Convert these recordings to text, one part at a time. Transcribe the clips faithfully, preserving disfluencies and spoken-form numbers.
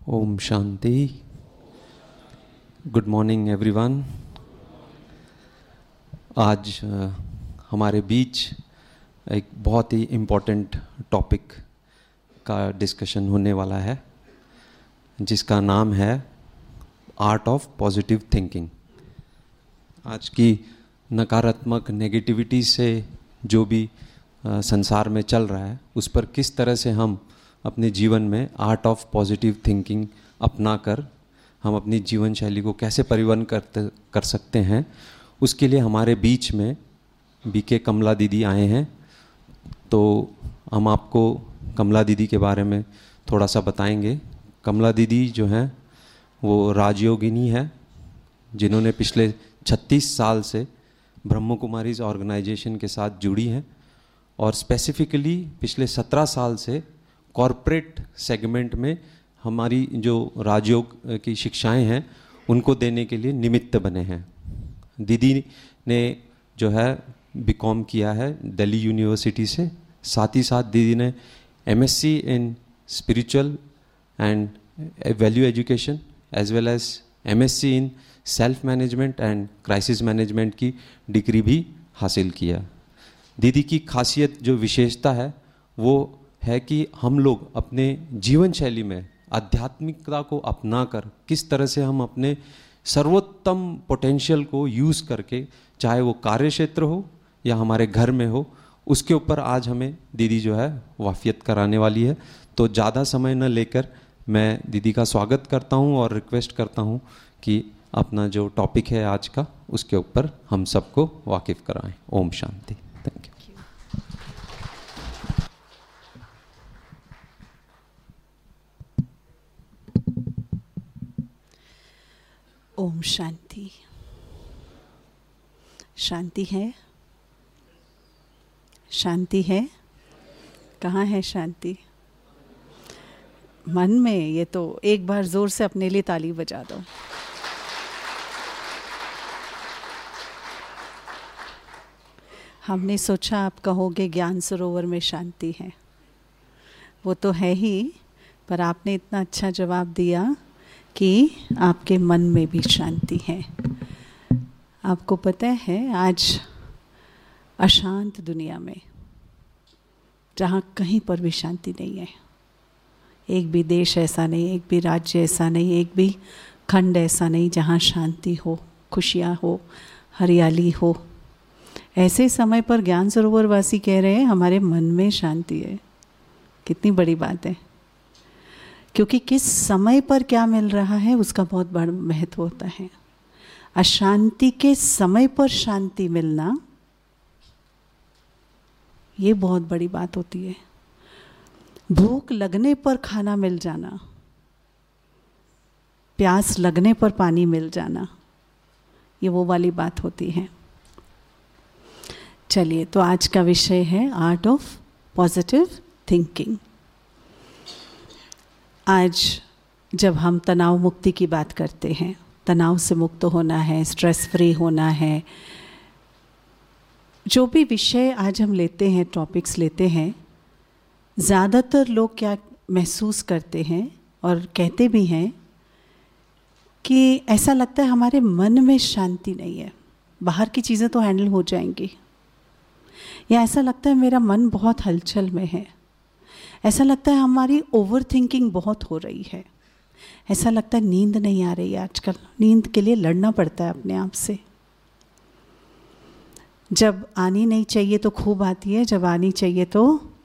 ओम Shanti. Good morning everyone. आज uh, हमारे बीच एक बहुत ही इम्पोर्टेंट टॉपिक का डिस्कशन होने वाला है, जिसका नाम है आर्ट ऑफ पॉजिटिव थिंकिंग। आज की नकारात्मक नेगेटिविटी से जो भी uh, संसार में चल रहा है, उस पर किस तरह से हम अपने जीवन में आर्ट ऑफ पॉजिटिव थिंकिंग अपना कर हम अपनी जीवन शैली को कैसे परिवर्तन करते कर सकते हैं, उसके लिए हमारे बीच में बी के कमला दीदी आए हैं। तो हम आपको कमला दीदी के बारे में थोड़ा सा बताएंगे। कमला दीदी जो हैं वो राजयोगिनी है, जिन्होंने पिछले छत्तीस साल से ब्रह्म कुमारीज ऑर्गेनाइजेशन के साथ जुड़ी हैं और स्पेसिफिकली पिछले सत्रह साल से कॉरपोरेट सेगमेंट में हमारी जो राजयोग की शिक्षाएं हैं उनको देने के लिए निमित्त बने हैं। दीदी ने जो है बीकॉम किया है दिल्ली यूनिवर्सिटी से, साथ ही साथ दीदी ने MSc in spiritual and value education as well as MSc in self management and crisis management की डिग्री भी हासिल किया। दीदी की खासियत जो विशेषता है वो है कि हम लोग अपने जीवन शैली में आध्यात्मिकता को अपनाकर किस तरह से हम अपने सर्वोत्तम पोटेंशियल को यूज़ करके, चाहे वो कार्य क्षेत्र हो या हमारे घर में हो, उसके ऊपर आज हमें दीदी जो है वाफियत कराने वाली है। तो ज़्यादा समय न लेकर मैं दीदी का स्वागत करता हूँ और रिक्वेस्ट करता हूँ कि अपना जो टॉपिक है आज का, उसके ऊपर हम सबको वाकिफ़ कराएं। ओम शांति। Thank you. ओम शांति। शांति है, शांति है। कहाँ है शांति? मन में। ये तो एक बार जोर से अपने लिए ताली बजा दो। हमने सोचा आप कहोगे ज्ञान सरोवर में शांति है, वो तो है ही, पर आपने इतना अच्छा जवाब दिया कि आपके मन में भी शांति है। आपको पता है आज अशांत दुनिया में, जहाँ कहीं पर भी शांति नहीं है, एक भी देश ऐसा नहीं, एक भी राज्य ऐसा नहीं, एक भी खंड ऐसा नहीं जहाँ शांति हो, खुशियाँ हो, हरियाली हो। ऐसे समय पर ज्ञान सरोवर वासी कह रहे हैं हमारे मन में शांति है। कितनी बड़ी बात है, क्योंकि किस समय पर क्या मिल रहा है उसका बहुत बड़ा महत्व होता है। अशांति के समय पर शांति मिलना, ये बहुत बड़ी बात होती है। भूख लगने पर खाना मिल जाना, प्यास लगने पर पानी मिल जाना, ये वो वाली बात होती है। चलिए, तो आज का विषय है आर्ट ऑफ पॉजिटिव थिंकिंग। आज जब हम तनाव मुक्ति की बात करते हैं, तनाव से मुक्त होना है, स्ट्रेस फ्री होना है, जो भी विषय आज हम लेते हैं, टॉपिक्स लेते हैं, ज़्यादातर लोग क्या महसूस करते हैं और कहते भी हैं कि ऐसा लगता है हमारे मन में शांति नहीं है। बाहर की चीज़ें तो हैंडल हो जाएंगी, या ऐसा लगता है मेरा मन बहुत हलचल में है, ऐसा लगता है हमारी ओवर थिंकिंग बहुत हो रही है, ऐसा लगता है नींद नहीं आ रही है। आजकल नींद के लिए लड़ना पड़ता है अपने आप से। जब आनी नहीं चाहिए तो खूब आती है, जब आनी चाहिए तो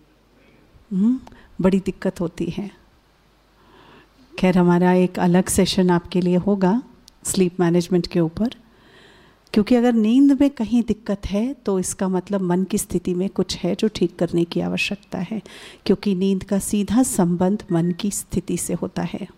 बड़ी दिक्कत होती है। खैर, हमारा एक अलग सेशन आपके लिए होगा स्लीप मैनेजमेंट के ऊपर, क्योंकि अगर नींद में कहीं दिक्कत है तो इसका मतलब मन की स्थिति में कुछ है जो ठीक करने की आवश्यकता है, क्योंकि नींद का सीधा संबंध मन की स्थिति से होता है।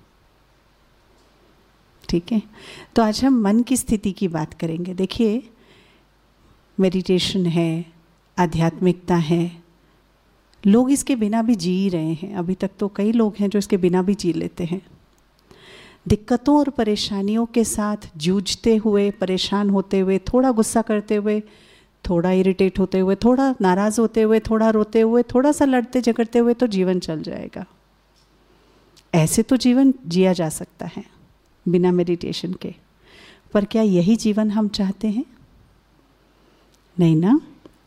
ठीक है, तो आज हम मन की स्थिति की बात करेंगे। देखिए, मेडिटेशन है, आध्यात्मिकता है, लोग इसके बिना भी जी रहे हैं। अभी तक तो कई लोग हैं जो इसके बिना भी जी लेते हैं। दिक्कतों और परेशानियों के साथ जूझते हुए, परेशान होते हुए, थोड़ा गुस्सा करते हुए, थोड़ा इरिटेट होते हुए, थोड़ा नाराज़ होते हुए, थोड़ा रोते हुए, थोड़ा सा लड़ते झगड़ते हुए तो जीवन चल जाएगा। ऐसे तो जीवन जिया जा सकता है बिना मेडिटेशन के, पर क्या यही जीवन हम चाहते हैं? नहीं ना।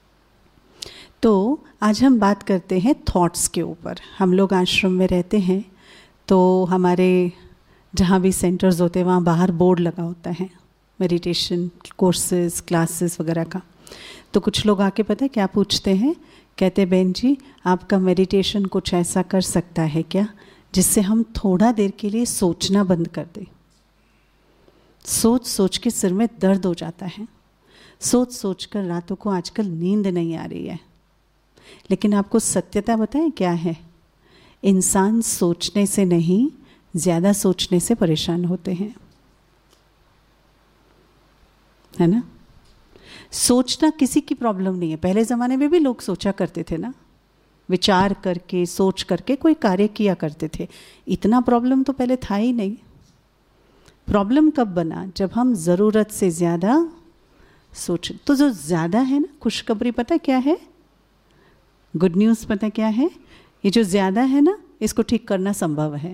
तो आज हम बात करते हैं थॉट्स के ऊपर। हम लोग आश्रम में रहते हैं तो हमारे जहाँ भी सेंटर्स होते हैं वहाँ बाहर बोर्ड लगा होता है मेडिटेशन कोर्सेज क्लासेस वगैरह का। तो कुछ लोग आके पता है क्या पूछते हैं, कहते बहन जी आपका मेडिटेशन कुछ ऐसा कर सकता है क्या जिससे हम थोड़ा देर के लिए सोचना बंद कर दें। सोच सोच के सिर में दर्द हो जाता है, सोच सोच कर रातों को आजकल नींद नहीं आ रही है। लेकिन आपको सत्यता बताएं क्या है, इंसान सोचने से नहीं ज़्यादा सोचने से परेशान होते हैं, है ना। सोचना किसी की प्रॉब्लम नहीं है। पहले ज़माने में भी लोग सोचा करते थे ना, विचार करके सोच करके कोई कार्य किया करते थे। इतना प्रॉब्लम तो पहले था ही नहीं। प्रॉब्लम कब बना, जब हम ज़रूरत से ज़्यादा सोच। तो जो ज़्यादा है ना, खुशखबरी पता क्या है, गुड न्यूज़ पता क्या है, ये जो ज़्यादा है ना इसको ठीक करना संभव है।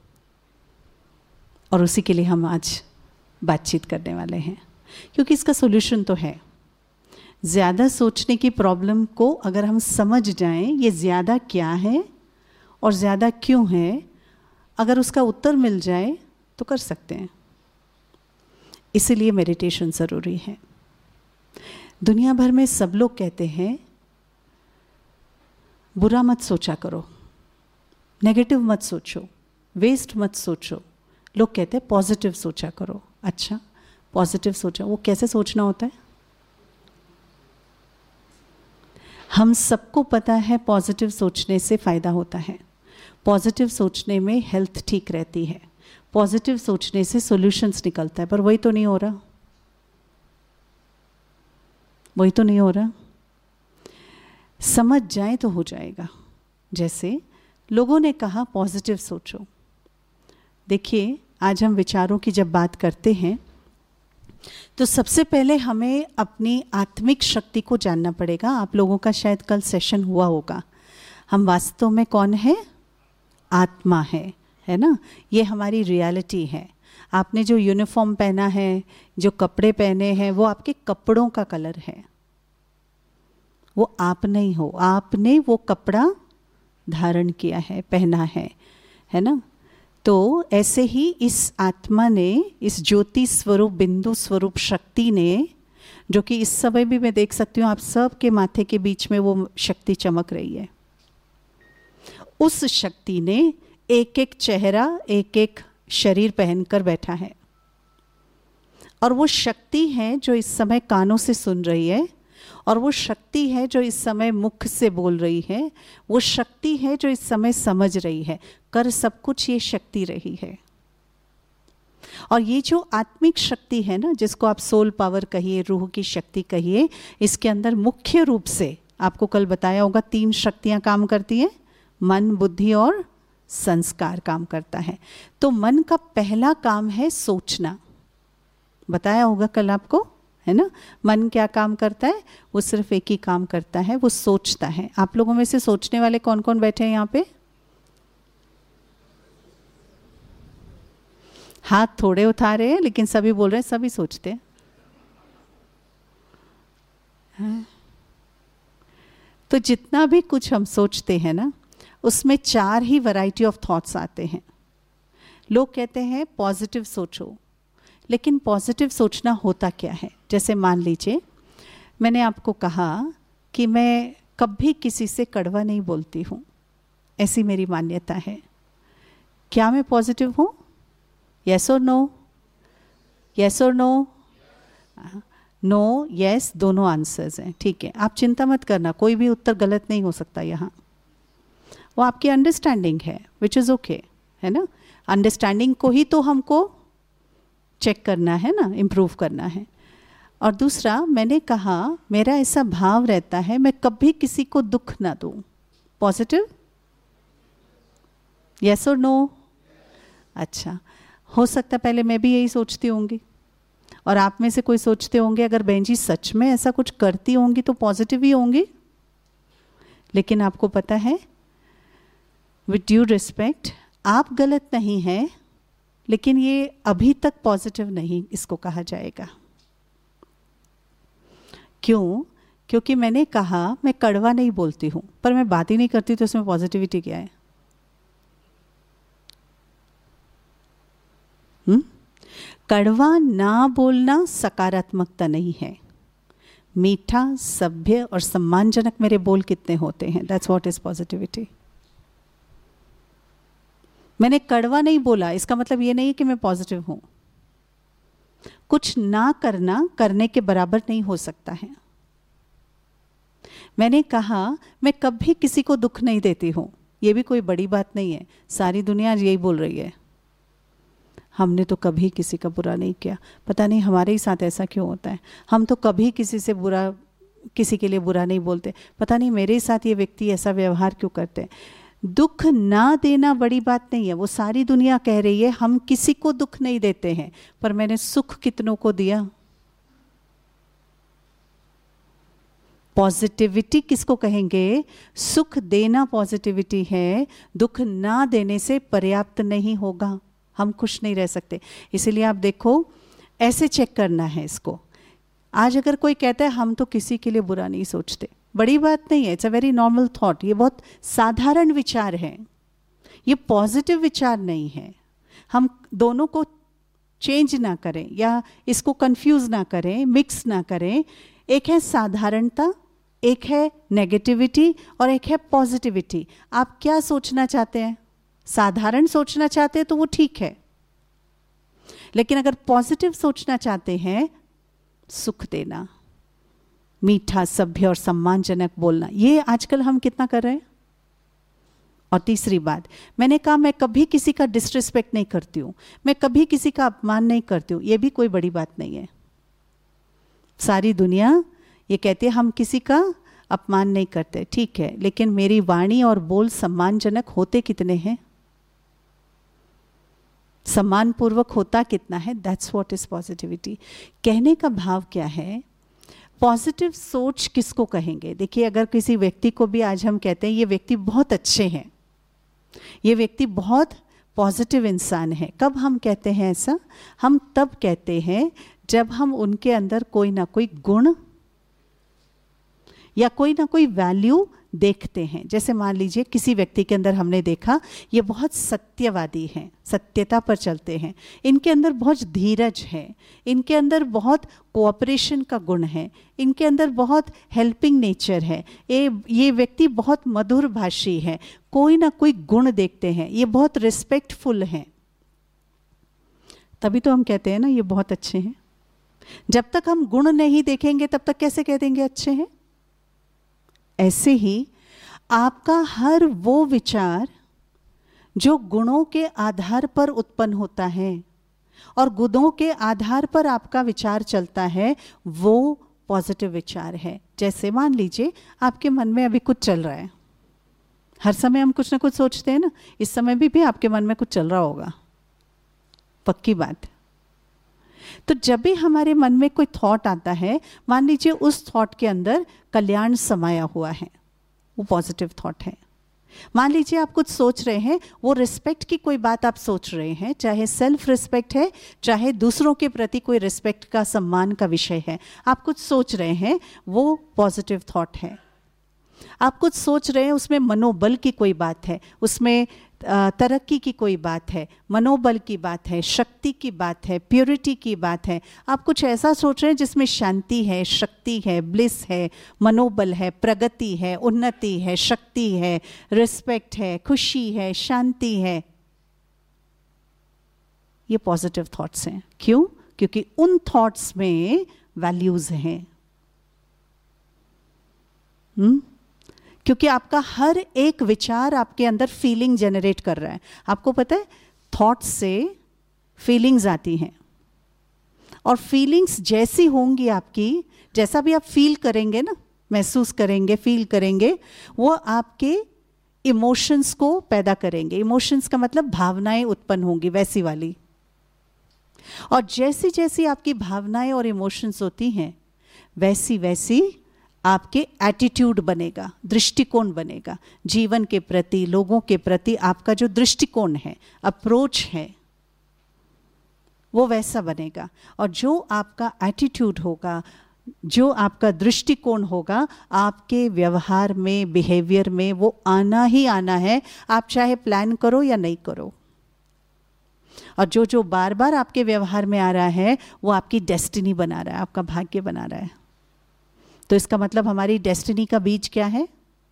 और उसी के लिए हम आज बातचीत करने वाले हैं, क्योंकि इसका सोल्यूशन तो है। ज़्यादा सोचने की प्रॉब्लम को अगर हम समझ जाएं ये ज़्यादा क्या है और ज़्यादा क्यों है, अगर उसका उत्तर मिल जाए तो कर सकते हैं। इसीलिए मेडिटेशन ज़रूरी है। दुनिया भर में सब लोग कहते हैं बुरा मत सोचा करो, नेगेटिव मत सोचो, वेस्ट मत सोचो। लोग कहते हैं पॉजिटिव सोचा करो। अच्छा, पॉजिटिव सोचा, वो कैसे सोचना होता है? हम सबको पता है पॉजिटिव सोचने से फ़ायदा होता है। पॉजिटिव सोचने में हेल्थ ठीक रहती है, पॉजिटिव सोचने से सॉल्यूशंस निकलता है। पर वही तो नहीं हो रहा, वही तो नहीं हो रहा। समझ जाए तो हो जाएगा। जैसे लोगों ने कहा पॉजिटिव सोचो। देखिए, आज हम विचारों की जब बात करते हैं तो सबसे पहले हमें अपनी आत्मिक शक्ति को जानना पड़ेगा। आप लोगों का शायद कल सेशन हुआ होगा। हम वास्तव में कौन है? आत्मा है, है ना। ये हमारी रियलिटी है। आपने जो यूनिफॉर्म पहना है, जो कपड़े पहने हैं, वो आपके कपड़ों का कलर है, वो आप नहीं हो। आपने वो कपड़ा धारण किया है, पहना है, है ना। तो ऐसे ही इस आत्मा ने, इस ज्योति स्वरूप बिंदु स्वरूप शक्ति ने, जो कि इस समय भी मैं देख सकती हूँ आप सब के माथे के बीच में वो शक्ति चमक रही है, उस शक्ति ने एक एक चेहरा, एक एक शरीर पहनकर बैठा है। और वो शक्ति है जो इस समय कानों से सुन रही है, और वो शक्ति है जो इस समय मुख से बोल रही है, वो शक्ति है जो इस समय समझ रही है। कर सब कुछ ये शक्ति रही है। और ये जो आत्मिक शक्ति है ना, जिसको आप सोल पावर कहिए, रूह की शक्ति कहिए, इसके अंदर मुख्य रूप से आपको कल बताया होगा तीन शक्तियां काम करती हैं, मन, बुद्धि और संस्कार काम करता है। तो मन का पहला काम है सोचना, बताया होगा कल आपको, है ना। मन क्या काम करता है? वो सिर्फ एक ही काम करता है, वो सोचता है। आप लोगों में से सोचने वाले कौन कौन बैठे हैं यहाँ पे? हाथ थोड़े उठा रहे हैं, लेकिन सभी बोल रहे हैं, सभी सोचते हैं, है? तो जितना भी कुछ हम सोचते हैं ना, उसमें चार ही वैरायटी ऑफ थॉट्स आते हैं। लोग कहते हैं पॉजिटिव सोचो, लेकिन पॉजिटिव सोचना होता क्या है? जैसे मान लीजिए मैंने आपको कहा कि मैं कभी किसी से कड़वा नहीं बोलती हूँ, ऐसी मेरी मान्यता है। क्या मैं पॉजिटिव हूँ? यस और नो? यस और नो? नो, यस, दोनों आंसर्स हैं, ठीक है। आप चिंता मत करना, कोई भी उत्तर गलत नहीं हो सकता यहाँ। वो आपकी अंडरस्टैंडिंग है, विच इज़ ओके, है ना। अंडरस्टैंडिंग को ही तो हमको चेक करना है ना, इम्प्रूव करना है। और दूसरा, मैंने कहा मेरा ऐसा भाव रहता है मैं कभी किसी को दुख ना दूं। पॉजिटिव? यस और नो? अच्छा, हो सकता है पहले मैं भी यही सोचती होंगी, और आप में से कोई सोचते होंगे अगर बहन जी सच में ऐसा कुछ करती होंगी तो पॉजिटिव ही होंगी। लेकिन आपको पता है, विद ड्यू रिस्पेक्ट, आप गलत नहीं हैं, लेकिन ये अभी तक पॉजिटिव नहीं इसको कहा जाएगा। क्यों? क्योंकि मैंने कहा मैं कड़वा नहीं बोलती हूं, पर मैं बात ही नहीं करती, तो इसमें पॉजिटिविटी क्या है? हुँ? कड़वा ना बोलना सकारात्मकता नहीं है। मीठा, सभ्य और सम्मानजनक मेरे बोल कितने होते हैं, दैट्स व्हाट इज पॉजिटिविटी। मैंने कड़वा नहीं बोला, इसका मतलब ये नहीं कि मैं पॉजिटिव हूं। कुछ ना करना करने के बराबर नहीं हो सकता है। मैंने कहा मैं कभी किसी को दुख नहीं देती हूं, ये भी कोई बड़ी बात नहीं है। सारी दुनिया यही बोल रही है, हमने तो कभी किसी का बुरा नहीं किया। पता नहीं हमारे ही साथ ऐसा क्यों होता है, हम तो कभी किसी से बुरा, किसी के लिए बुरा नहीं बोलते। पता नहीं मेरे साथ ये व्यक्ति ऐसा व्यवहार क्यों करते हैं। दुख ना देना बड़ी बात नहीं है, वो सारी दुनिया कह रही है हम किसी को दुख नहीं देते हैं, पर मैंने सुख कितनों को दिया। पॉजिटिविटी किसको कहेंगे? सुख देना पॉजिटिविटी है, दुख ना देने से पर्याप्त नहीं होगा, हम खुश नहीं रह सकते। इसीलिए आप देखो, ऐसे चेक करना है इसको। आज अगर कोई कहता है हम तो किसी के लिए बुरा नहीं सोचते, बड़ी बात नहीं है, it's a very normal thought, ये बहुत साधारण विचार है, ये पॉजिटिव विचार नहीं है। हम दोनों को चेंज ना करें या इसको कंफ्यूज ना करें, मिक्स ना करें। एक है साधारणता, एक है नेगेटिविटी और एक है पॉजिटिविटी। आप क्या सोचना चाहते हैं? साधारण सोचना चाहते हैं तो वो ठीक है, लेकिन अगर पॉजिटिव सोचना चाहते हैं, सुख देना, मीठा, सभ्य और सम्मानजनक बोलना, ये आजकल हम कितना कर रहे हैं। और तीसरी बात, मैंने कहा मैं कभी किसी का डिसरिस्पेक्ट नहीं करती हूं, मैं कभी किसी का अपमान नहीं करती हूं, ये भी कोई बड़ी बात नहीं है। सारी दुनिया ये कहती है हम किसी का अपमान नहीं करते, ठीक है, लेकिन मेरी वाणी और बोल सम्मानजनक होते कितने हैं, सम्मानपूर्वक होता कितना है? That's what is positivity. कहने का भाव क्या है? पॉजिटिव सोच किसको कहेंगे? देखिए, अगर किसी व्यक्ति को भी आज हम कहते हैं ये व्यक्ति बहुत अच्छे हैं, ये व्यक्ति बहुत पॉजिटिव इंसान है, कब हम कहते हैं ऐसा? हम तब कहते हैं जब हम उनके अंदर कोई ना कोई गुण या कोई ना कोई वैल्यू देखते हैं। जैसे मान लीजिए किसी व्यक्ति के अंदर हमने देखा ये बहुत सत्यवादी हैं, सत्यता पर चलते हैं, इनके अंदर बहुत धीरज है, इनके अंदर बहुत कोऑपरेशन का गुण है, इनके अंदर बहुत हेल्पिंग नेचर है, ये ये व्यक्ति बहुत मधुर भाषी है, कोई ना कोई गुण देखते हैं, ये बहुत रिस्पेक्टफुल हैं, तभी तो हम कहते हैं ना ये बहुत अच्छे हैं। जब तक हम गुण नहीं देखेंगे तब तक कैसे कह देंगे अच्छे हैं? ऐसे ही आपका हर वो विचार जो गुणों के आधार पर उत्पन्न होता है और गुणों के आधार पर आपका विचार चलता है, वो पॉजिटिव विचार है। जैसे मान लीजिए आपके मन में अभी कुछ चल रहा है, हर समय हम कुछ ना कुछ सोचते हैं ना, इस समय भी, भी आपके मन में कुछ चल रहा होगा, पक्की बात। तो जब भी हमारे मन में कोई थॉट आता है, मान लीजिए उस थॉट के अंदर कल्याण समाया हुआ है, वो पॉजिटिव थॉट है। मान लीजिए आप कुछ सोच रहे हैं, वो रिस्पेक्ट की कोई बात आप सोच रहे हैं, चाहे सेल्फ रिस्पेक्ट है, चाहे दूसरों के प्रति कोई रिस्पेक्ट का, सम्मान का विषय है, आप कुछ सोच रहे हैं, वो पॉजिटिव थॉट है। आप कुछ सोच रहे हैं, उसमें मनोबल की कोई बात है, उसमें तरक्की की कोई बात है, मनोबल की बात है, शक्ति की बात है, प्योरिटी की बात है। आप कुछ ऐसा सोच रहे हैं जिसमें शांति है, शक्ति है, ब्लिस है, मनोबल है, प्रगति है, उन्नति है, शक्ति है, रिस्पेक्ट है, खुशी है, शांति है। ये पॉजिटिव थॉट्स हैं। क्यों? क्योंकि उन थॉट्स में वैल्यूज हैं। हम्म क्योंकि आपका हर एक विचार आपके अंदर फीलिंग जनरेट कर रहा है। आपको पता है थॉट्स से फीलिंग्स आती हैं, और फीलिंग्स जैसी होंगी आपकी, जैसा भी आप फील करेंगे ना, महसूस करेंगे, फील करेंगे, वो आपके इमोशंस को पैदा करेंगे। इमोशंस का मतलब भावनाएं उत्पन्न होंगी, वैसी वाली। और जैसी जैसी आपकी भावनाएं और इमोशंस होती हैं, वैसी वैसी आपके एटीट्यूड बनेगा, दृष्टिकोण बनेगा, जीवन के प्रति, लोगों के प्रति आपका जो दृष्टिकोण है, अप्रोच है, वो वैसा बनेगा। और जो आपका एटीट्यूड होगा, जो आपका दृष्टिकोण होगा, आपके व्यवहार में, बिहेवियर में वो आना ही आना है, आप चाहे प्लान करो या नहीं करो। और जो जो बार बार आपके व्यवहार में आ रहा है वो आपकी डेस्टिनी बना रहा है, आपका भाग्य बना रहा है। तो इसका मतलब हमारी डेस्टिनी का बीज क्या है?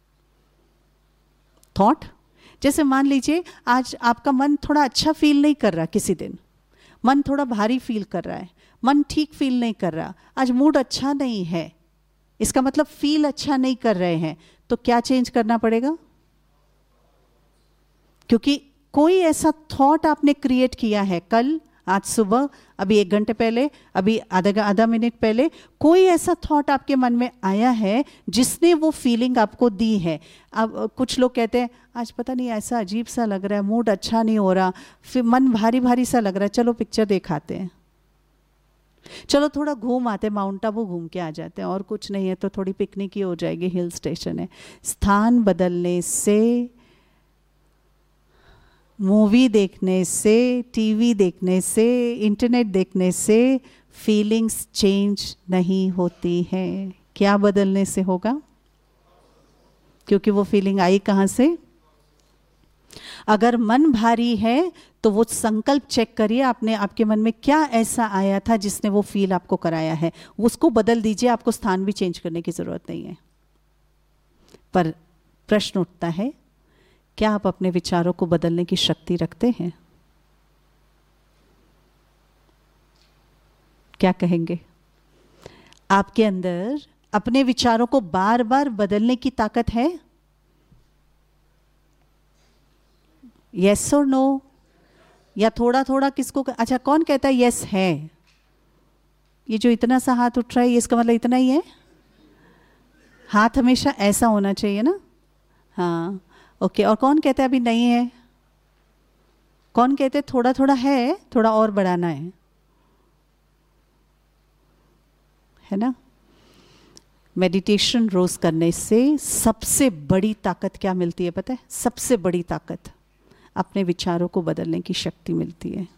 थॉट। जैसे मान लीजिए आज आपका मन थोड़ा अच्छा फील नहीं कर रहा, किसी दिन मन थोड़ा भारी फील कर रहा है, मन ठीक फील नहीं कर रहा, आज मूड अच्छा नहीं है, इसका मतलब फील अच्छा नहीं कर रहे हैं, तो क्या चेंज करना पड़ेगा? क्योंकि कोई ऐसा थॉट आपने क्रिएट किया है कल, आज सुबह, अभी एक घंटे पहले, अभी आधा आधा मिनट पहले, कोई ऐसा थॉट आपके मन में आया है जिसने वो फीलिंग आपको दी है। अब कुछ लोग कहते हैं आज पता नहीं ऐसा अजीब सा लग रहा है, मूड अच्छा नहीं हो रहा, फिर मन भारी भारी सा लग रहा है, चलो पिक्चर दिखाते हैं, चलो थोड़ा घूम आते, माउंट आबू घूम के आ जाते हैं, और कुछ नहीं है तो थोड़ी पिकनिक ही हो जाएगी, हिल स्टेशन है। स्थान बदलने से, मूवी देखने से, टीवी देखने से, इंटरनेट देखने से फीलिंग्स चेंज नहीं होती हैं। क्या बदलने से होगा? क्योंकि वो फीलिंग आई कहाँ से? अगर मन भारी है तो वो संकल्प चेक करिए, आपने, आपके मन में क्या ऐसा आया था जिसने वो फील आपको कराया है, उसको बदल दीजिए, आपको स्थान भी चेंज करने की जरूरत नहीं है। पर प्रश्न उठता है, क्या आप अपने विचारों को बदलने की शक्ति रखते हैं? क्या कहेंगे? आपके अंदर अपने विचारों को बार बार बदलने की ताकत है? यस और नो? या थोड़ा थोड़ा किसको? अच्छा, कौन कहता है यस है? ये जो इतना सा हाथ उठ रहा है, इसका मतलब इतना ही है? हाथ हमेशा ऐसा होना चाहिए ना? हाँ, ओके। और कौन कहता है अभी नहीं है? कौन कहते हैं थोड़ा थोड़ा है, थोड़ा और बढ़ाना है? है ना? मेडिटेशन रोज करने से सबसे बड़ी ताकत क्या मिलती है पता है? सबसे बड़ी ताकत अपने विचारों को बदलने की शक्ति मिलती है।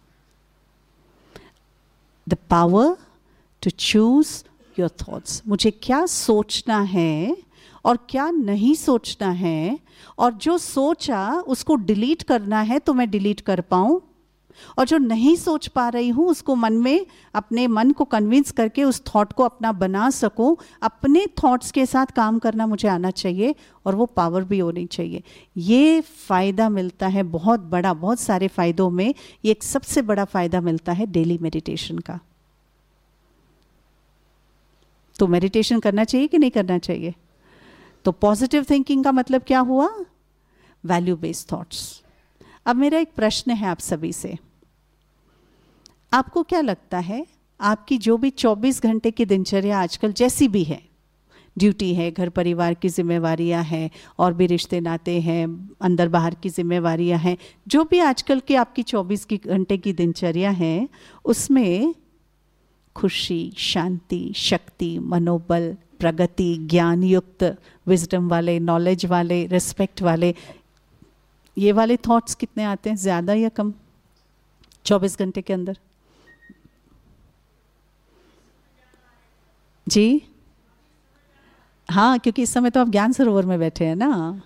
The power to choose your thoughts. मुझे क्या सोचना है और क्या नहीं सोचना है, और जो सोचा उसको डिलीट करना है तो मैं डिलीट कर पाऊं, और जो नहीं सोच पा रही हूं उसको मन में, अपने मन को कन्विंस करके उस थॉट को अपना बना सकूं। अपने थॉट्स के साथ काम करना मुझे आना चाहिए, और वो पावर भी होनी चाहिए। ये फायदा मिलता है बहुत बड़ा, बहुत सारे फायदों में ये एक सबसे बड़ा फायदा मिलता है डेली मेडिटेशन का। तो मेडिटेशन करना चाहिए कि नहीं करना चाहिए? तो पॉजिटिव थिंकिंग का मतलब क्या हुआ? Value based thoughts. अब मेरा एक प्रश्न है आप सभी से, आपको क्या लगता है आपकी जो भी चौबीस घंटे की दिनचर्या आजकल जैसी भी है, ड्यूटी है, घर परिवार की जिम्मेवारियां हैं, और भी रिश्ते नाते हैं, अंदर बाहर की जिम्मेवारियां हैं, जो भी आजकल की आपकी चौबीस घंटे की दिनचर्या है, उसमें खुशी, शांति, शक्ति, मनोबल, प्रगति, ज्ञान युक्त, विजडम वाले, नॉलेज वाले, रिस्पेक्ट वाले, ये वाले थॉट्स कितने आते हैं? ज्यादा या कम चौबीस घंटे के अंदर? जी हाँ, क्योंकि इस समय तो आप ज्ञान सरोवर में बैठे हैं ना।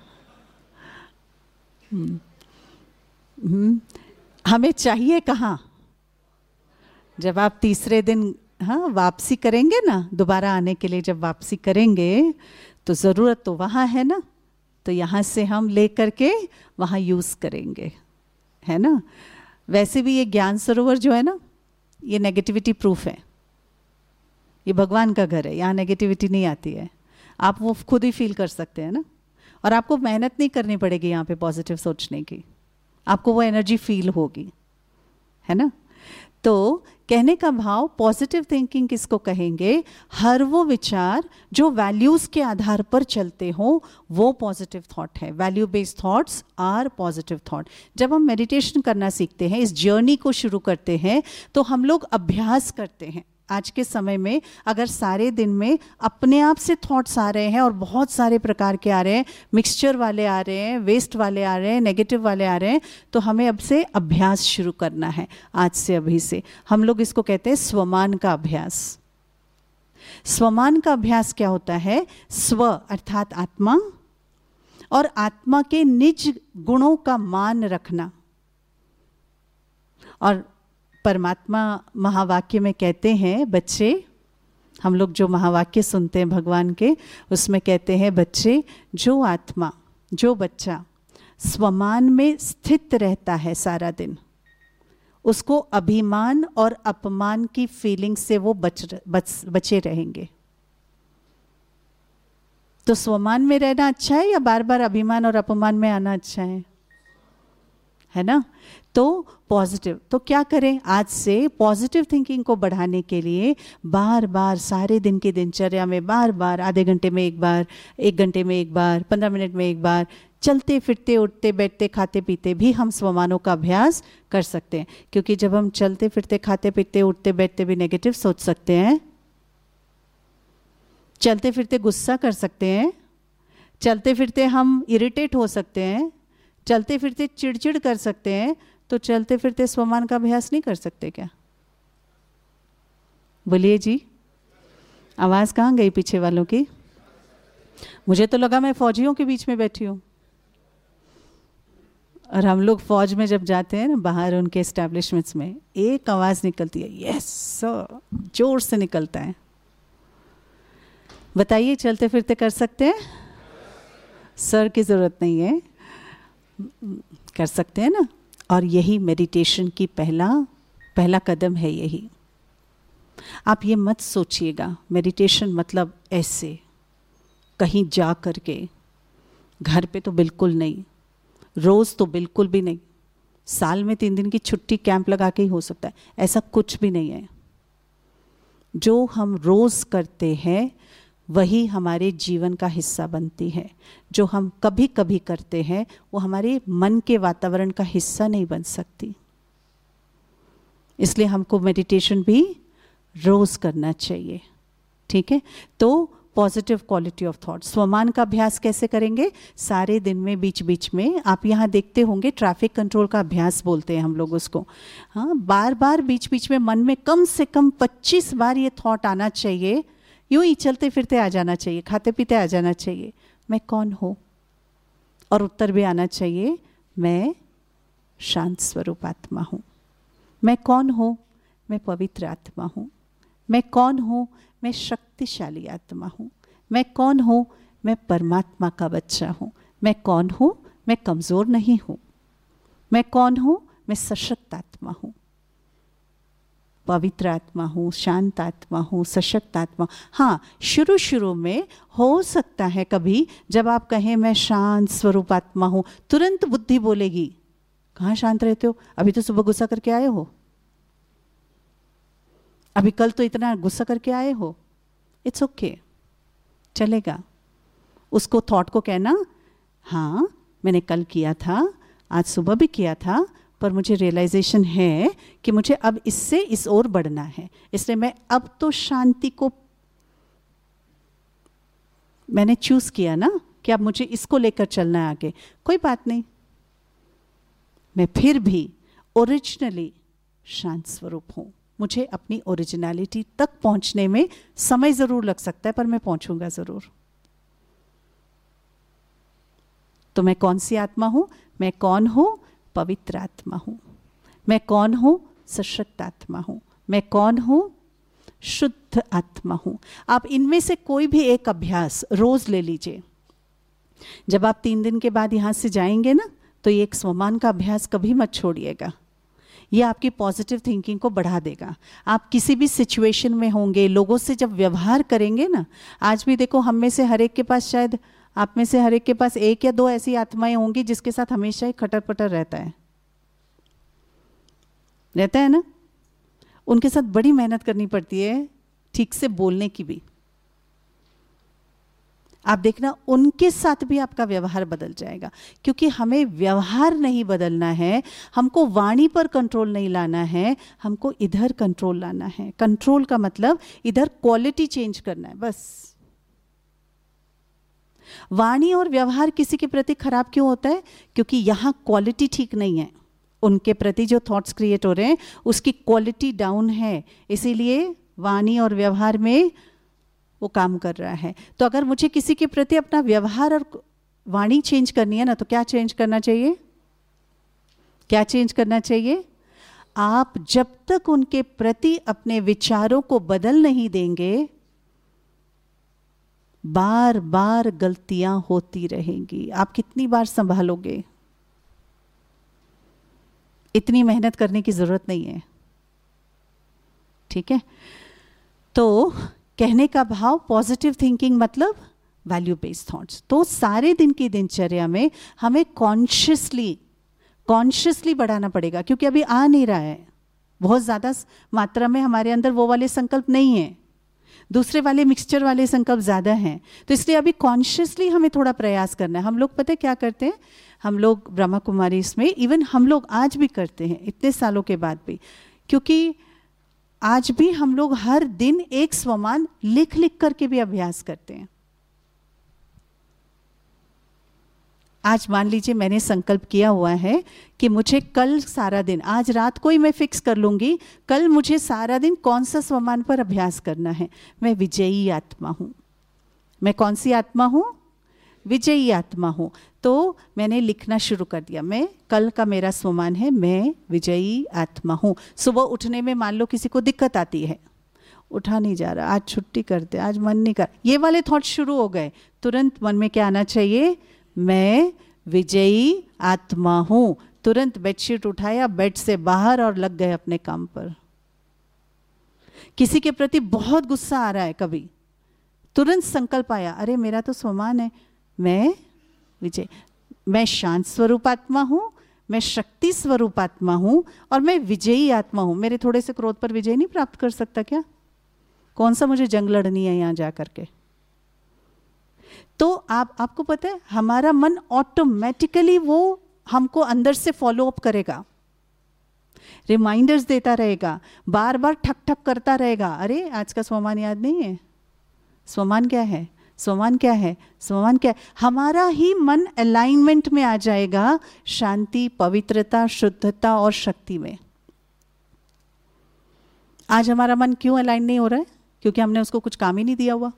हम्म हम्म हमें चाहिए कहाँ? जब आप तीसरे दिन हाँ वापसी करेंगे ना, दोबारा आने के लिए जब वापसी करेंगे, तो ज़रूरत तो वहाँ है ना, तो यहाँ से हम ले करके वहाँ यूज़ करेंगे, है ना। वैसे भी ये ज्ञान सरोवर जो है ना, ये नेगेटिविटी प्रूफ है, ये भगवान का घर है, यहाँ नेगेटिविटी नहीं आती है। आप वो खुद ही फील कर सकते हैं ना, और आपको मेहनत नहीं करनी पड़ेगी यहाँ पे पॉजिटिव सोचने की, आपको वो एनर्जी फील होगी, है ना। तो कहने का भाव, पॉजिटिव थिंकिंग किसको कहेंगे? हर वो विचार जो वैल्यूज के आधार पर चलते हो, वो पॉजिटिव थॉट है। Value based thoughts are positive thought. जब हम मेडिटेशन करना सीखते हैं, इस जर्नी को शुरू करते हैं, तो हम लोग अभ्यास करते हैं। आज के समय में अगर सारे दिन में अपने आप से थॉट्स आ रहे हैं और बहुत सारे प्रकार के आ रहे हैं, मिक्सचर वाले आ रहे हैं, वेस्ट वाले आ रहे हैं, नेगेटिव वाले आ रहे हैं, तो हमें अब से अभ्यास शुरू करना है। आज से, अभी से हम लोग इसको कहते हैं स्वमान का अभ्यास। स्वमान का अभ्यास क्या होता है? स्व अर्थात आत्मा और आत्मा के निज गुणों का मान रखना। और परमात्मा महावाक्य में कहते हैं, बच्चे, हम लोग जो महावाक्य सुनते हैं भगवान के, उसमें कहते हैं, बच्चे, जो आत्मा, जो बच्चा स्वमान में स्थित रहता है सारा दिन, उसको अभिमान और अपमान की फीलिंग से वो बच, बच बचे रहेंगे। तो स्वमान में रहना अच्छा है या बार बार अभिमान और अपमान में आना अच्छा है? है ना? तो पॉजिटिव, तो क्या करें? आज से पॉजिटिव थिंकिंग को बढ़ाने के लिए बार बार सारे दिन की दिनचर्या में बार बार, आधे घंटे में एक बार, एक घंटे में एक बार, पंद्रह मिनट में एक बार, चलते फिरते उठते बैठते खाते पीते भी हम स्वमानों का अभ्यास कर सकते हैं। क्योंकि जब हम चलते फिरते खाते पीते उठते बैठते भी नेगेटिव सोच सकते हैं, चलते फिरते गुस्सा कर सकते हैं, चलते फिरते हम इरिटेट हो सकते हैं, चलते फिरते चिड़चिड़ कर सकते हैं, तो चलते फिरते स्वमान का अभ्यास नहीं कर सकते क्या? बोलिए जी, आवाज कहाँ गई पीछे वालों की? मुझे तो लगा मैं फौजियों के बीच में बैठी हूँ। और हम लोग फौज में जब जाते हैं ना बाहर उनके एस्टैब्लिशमेंट्स में, एक आवाज निकलती है, यस सर, जोर से निकलता है। बताइए, चलते फिरते कर सकते हैं? सर की जरूरत नहीं है, कर सकते हैं ना। और यही मेडिटेशन की पहला पहला कदम है। यही आप ये मत सोचिएगा मेडिटेशन मतलब ऐसे कहीं जा करके, घर पे तो बिल्कुल नहीं, रोज तो बिल्कुल भी नहीं, साल में तीन दिन की छुट्टी कैंप लगा के ही हो सकता है, ऐसा कुछ भी नहीं है। जो हम रोज करते हैं वही हमारे जीवन का हिस्सा बनती है। जो हम कभी कभी करते हैं वो हमारे मन के वातावरण का हिस्सा नहीं बन सकती। इसलिए हमको मेडिटेशन भी रोज करना चाहिए। ठीक है? तो पॉजिटिव क्वालिटी ऑफ थॉट, स्वमान का अभ्यास कैसे करेंगे? सारे दिन में बीच बीच में आप यहाँ देखते होंगे ट्रैफिक कंट्रोल का अभ्यास बोलते हैं हम लोग उसको। हाँ, बार बार बीच बीच में मन में कम से कम पच्चीस बार ये थॉट आना चाहिए, यूं ही चलते फिरते आ जाना चाहिए, खाते पीते आ जाना चाहिए, मैं कौन हूँ? और उत्तर भी आना चाहिए, मैं शांत स्वरूप आत्मा हूँ। मैं कौन हूँ? मैं पवित्र आत्मा हूँ। मैं कौन हूँ? मैं शक्तिशाली आत्मा हूँ। मैं कौन हूँ? मैं परमात्मा का बच्चा हूँ। मैं कौन हूँ? मैं कमज़ोर नहीं हूँ। मैं कौन हूँ? मैं सशक्त आत्मा हूँ, पवित्र आत्मा हूँ, शांत आत्मा हूँ, सशक्त आत्मा। हाँ, शुरू शुरू में हो सकता है कभी जब आप कहें मैं शांत स्वरूप आत्मा हूँ, तुरंत बुद्धि बोलेगी कहाँ शांत रहते हो, अभी तो सुबह गुस्सा करके आए हो, अभी कल तो इतना गुस्सा करके आए हो। इट्स ओके okay, चलेगा। उसको थॉट को कहना, हाँ मैंने कल किया था, आज सुबह भी किया था, पर मुझे रियलाइजेशन है कि मुझे अब इससे इस ओर बढ़ना है, इसलिए मैं अब तो शांति को मैंने चूज किया ना कि अब मुझे इसको लेकर चलना है आगे। कोई बात नहीं, मैं फिर भी ओरिजिनली शांत स्वरूप हूं। मुझे अपनी ओरिजिनलिटी तक पहुंचने में समय जरूर लग सकता है, पर मैं पहुंचूंगा जरूर। तो मैं कौन सी आत्मा हूं? मैं कौन हूं? पवित्र आत्मा हूं। मैं कौन हूं? सशक्त आत्मा हूं। मैं कौन हूं? शुद्ध आत्मा हूं। आप इनमें से कोई भी एक अभ्यास रोज ले लीजिए। जब आप तीन दिन के बाद यहां से जाएंगे ना, तो ये एक स्वमान का अभ्यास कभी मत छोड़िएगा। ये आपकी पॉजिटिव थिंकिंग को बढ़ा देगा। आप किसी भी सिचुएशन में होंगे, लोगों से जब व्यवहार करेंगे ना, आज भी देखो हम में से हर एक के पास, शायद आप में से हर एक के पास एक या दो ऐसी आत्माएं होंगी जिसके साथ हमेशा ही खटर पटर रहता है रहता है ना। उनके साथ बड़ी मेहनत करनी पड़ती है ठीक से बोलने की भी। आप देखना उनके साथ भी आपका व्यवहार बदल जाएगा, क्योंकि हमें व्यवहार नहीं बदलना है, हमको वाणी पर कंट्रोल नहीं लाना है, हमको इधर कंट्रोल लाना है। कंट्रोल का मतलब इधर क्वालिटी चेंज करना है बस। वाणी और व्यवहार किसी के प्रति खराब क्यों होता है? क्योंकि यहां क्वालिटी ठीक नहीं है, उनके प्रति जो थॉट्स क्रिएट हो रहे हैं उसकी क्वालिटी डाउन है, इसीलिए वाणी और व्यवहार में वो काम कर रहा है। तो अगर मुझे किसी के प्रति अपना व्यवहार और वाणी चेंज करनी है ना, तो क्या चेंज करना चाहिए? क्या चेंज करना चाहिए? आप जब तक उनके प्रति अपने विचारों को बदल नहीं देंगे, बार बार गलतियां होती रहेंगी। आप कितनी बार संभालोगे? इतनी मेहनत करने की जरूरत नहीं है, ठीक है? तो कहने का भाव पॉजिटिव थिंकिंग मतलब वैल्यू बेस्ड थॉट्स। तो सारे दिन की दिनचर्या में हमें कॉन्शियसली कॉन्शियसली बढ़ाना पड़ेगा, क्योंकि अभी आ नहीं रहा है, बहुत ज़्यादा मात्रा में हमारे अंदर वो वाले संकल्प नहीं है, दूसरे वाले मिक्सचर वाले संकल्प ज़्यादा हैं। तो इसलिए अभी कॉन्शियसली हमें थोड़ा प्रयास करना है। हम लोग पता है क्या करते हैं, हम लोग ब्रह्मा कुमारी इसमें इवन हम लोग आज भी करते हैं इतने सालों के बाद भी, क्योंकि आज भी हम लोग हर दिन एक स्वमान लिख लिख करके भी अभ्यास करते हैं। आज मान लीजिए मैंने संकल्प किया हुआ है कि मुझे कल सारा दिन, आज रात को ही मैं फिक्स कर लूंगी, कल मुझे सारा दिन कौन सा स्वमान पर अभ्यास करना है। मैं विजयी आत्मा हूं। मैं कौन सी आत्मा हूं? विजयी आत्मा हूं। तो मैंने लिखना शुरू कर दिया, मैं कल का मेरा स्वमान है, मैं विजयी आत्मा हूं। सुबह उठने में मान लो किसी को दिक्कत आती है, उठा नहीं जा रहा, आज छुट्टी करते, आज मन नहीं कर, ये वाले थॉट शुरू हो गए, तुरंत मन में क्या आना चाहिए? मैं विजयी आत्मा हूं। तुरंत बेडशीट उठाया, बेड से बाहर और लग गए अपने काम पर। किसी के प्रति बहुत गुस्सा आ रहा है, कभी तुरंत संकल्प आया, अरे मेरा तो स्वमान है, मैं विजय, मैं शांत स्वरूप आत्मा हूं, मैं शक्ति स्वरूप आत्मा हूं और मैं विजयी आत्मा हूं। मेरे थोड़े से क्रोध पर विजय नहीं प्राप्त कर सकता क्या? कौन सा मुझे जंग लड़नी है यहां जा करके? तो आप आपको पता है हमारा मन ऑटोमेटिकली वो हमको अंदर से फॉलो अप करेगा, रिमाइंडर्स देता रहेगा, बार बार ठक ठक करता रहेगा, अरे आज का स्वमान याद नहीं है, स्वमान क्या है, स्वमान क्या है, स्वमान क्या है। हमारा ही मन अलाइनमेंट में आ जाएगा शांति, पवित्रता, शुद्धता और शक्ति में। आज हमारा मन क्यों अलाइन नहीं हो रहा है? क्योंकि हमने उसको कुछ काम ही नहीं दिया हुआ।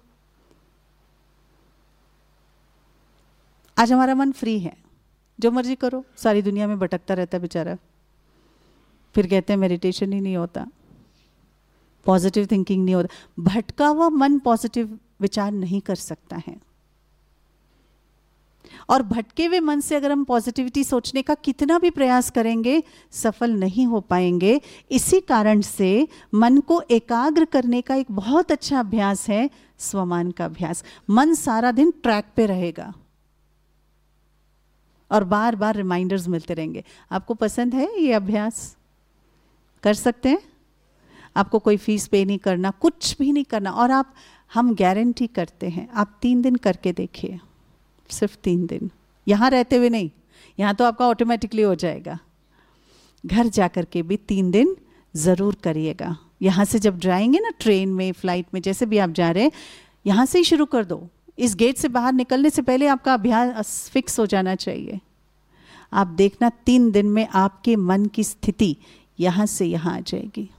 आज हमारा मन फ्री है, जो मर्जी करो, सारी दुनिया में भटकता रहता है बेचारा, फिर कहते हैं मेडिटेशन ही नहीं होता, पॉजिटिव थिंकिंग नहीं होता। भटका हुआ मन पॉजिटिव विचार नहीं कर सकता है, और भटके हुए मन से अगर हम पॉजिटिविटी सोचने का कितना भी प्रयास करेंगे सफल नहीं हो पाएंगे। इसी कारण से मन को एकाग्र करने का एक बहुत अच्छा अभ्यास है स्वमान का अभ्यास। मन सारा दिन ट्रैक पे रहेगा और बार बार रिमाइंडर्स मिलते रहेंगे। आपको पसंद है ये अभ्यास? कर सकते हैं, आपको कोई फीस पे नहीं करना, कुछ भी नहीं करना, और आप, हम गारंटी करते हैं, आप तीन दिन करके देखिए, सिर्फ तीन दिन, यहाँ रहते हुए नहीं, यहाँ तो आपका ऑटोमेटिकली हो जाएगा, घर जाकर के भी तीन दिन ज़रूर करिएगा। यहाँ से जब जाएंगे ना, ट्रेन में, फ्लाइट में, जैसे भी आप जा रहे हैं, यहाँ से ही शुरू कर दो। इस गेट से बाहर निकलने से पहले आपका अभ्यास फिक्स हो जाना चाहिए। आप देखना तीन दिन में आपके मन की स्थिति यहाँ से यहाँ आ जाएगी।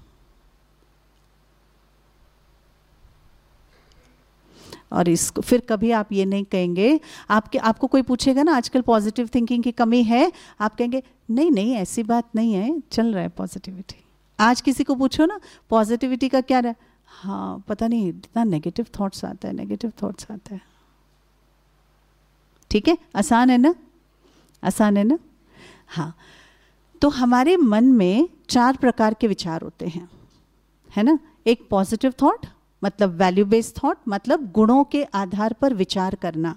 और इसको फिर कभी आप ये नहीं कहेंगे, आपके आपको कोई पूछेगा ना आजकल पॉजिटिव थिंकिंग की कमी है, आप कहेंगे नहीं नहीं ऐसी बात नहीं है, चल रहा है पॉजिटिविटी। आज किसी को पूछो ना पॉजिटिविटी का क्या रहा, हाँ पता नहीं इतना नेगेटिव थॉट्स आता है, नेगेटिव थॉट्स आता है। ठीक है, आसान है ना, आसान है ना। हाँ, तो हमारे मन में चार प्रकार के विचार होते हैं, है ना। एक पॉजिटिव थॉट मतलब वैल्यू बेस्ड थॉट, मतलब गुणों के आधार पर विचार करना।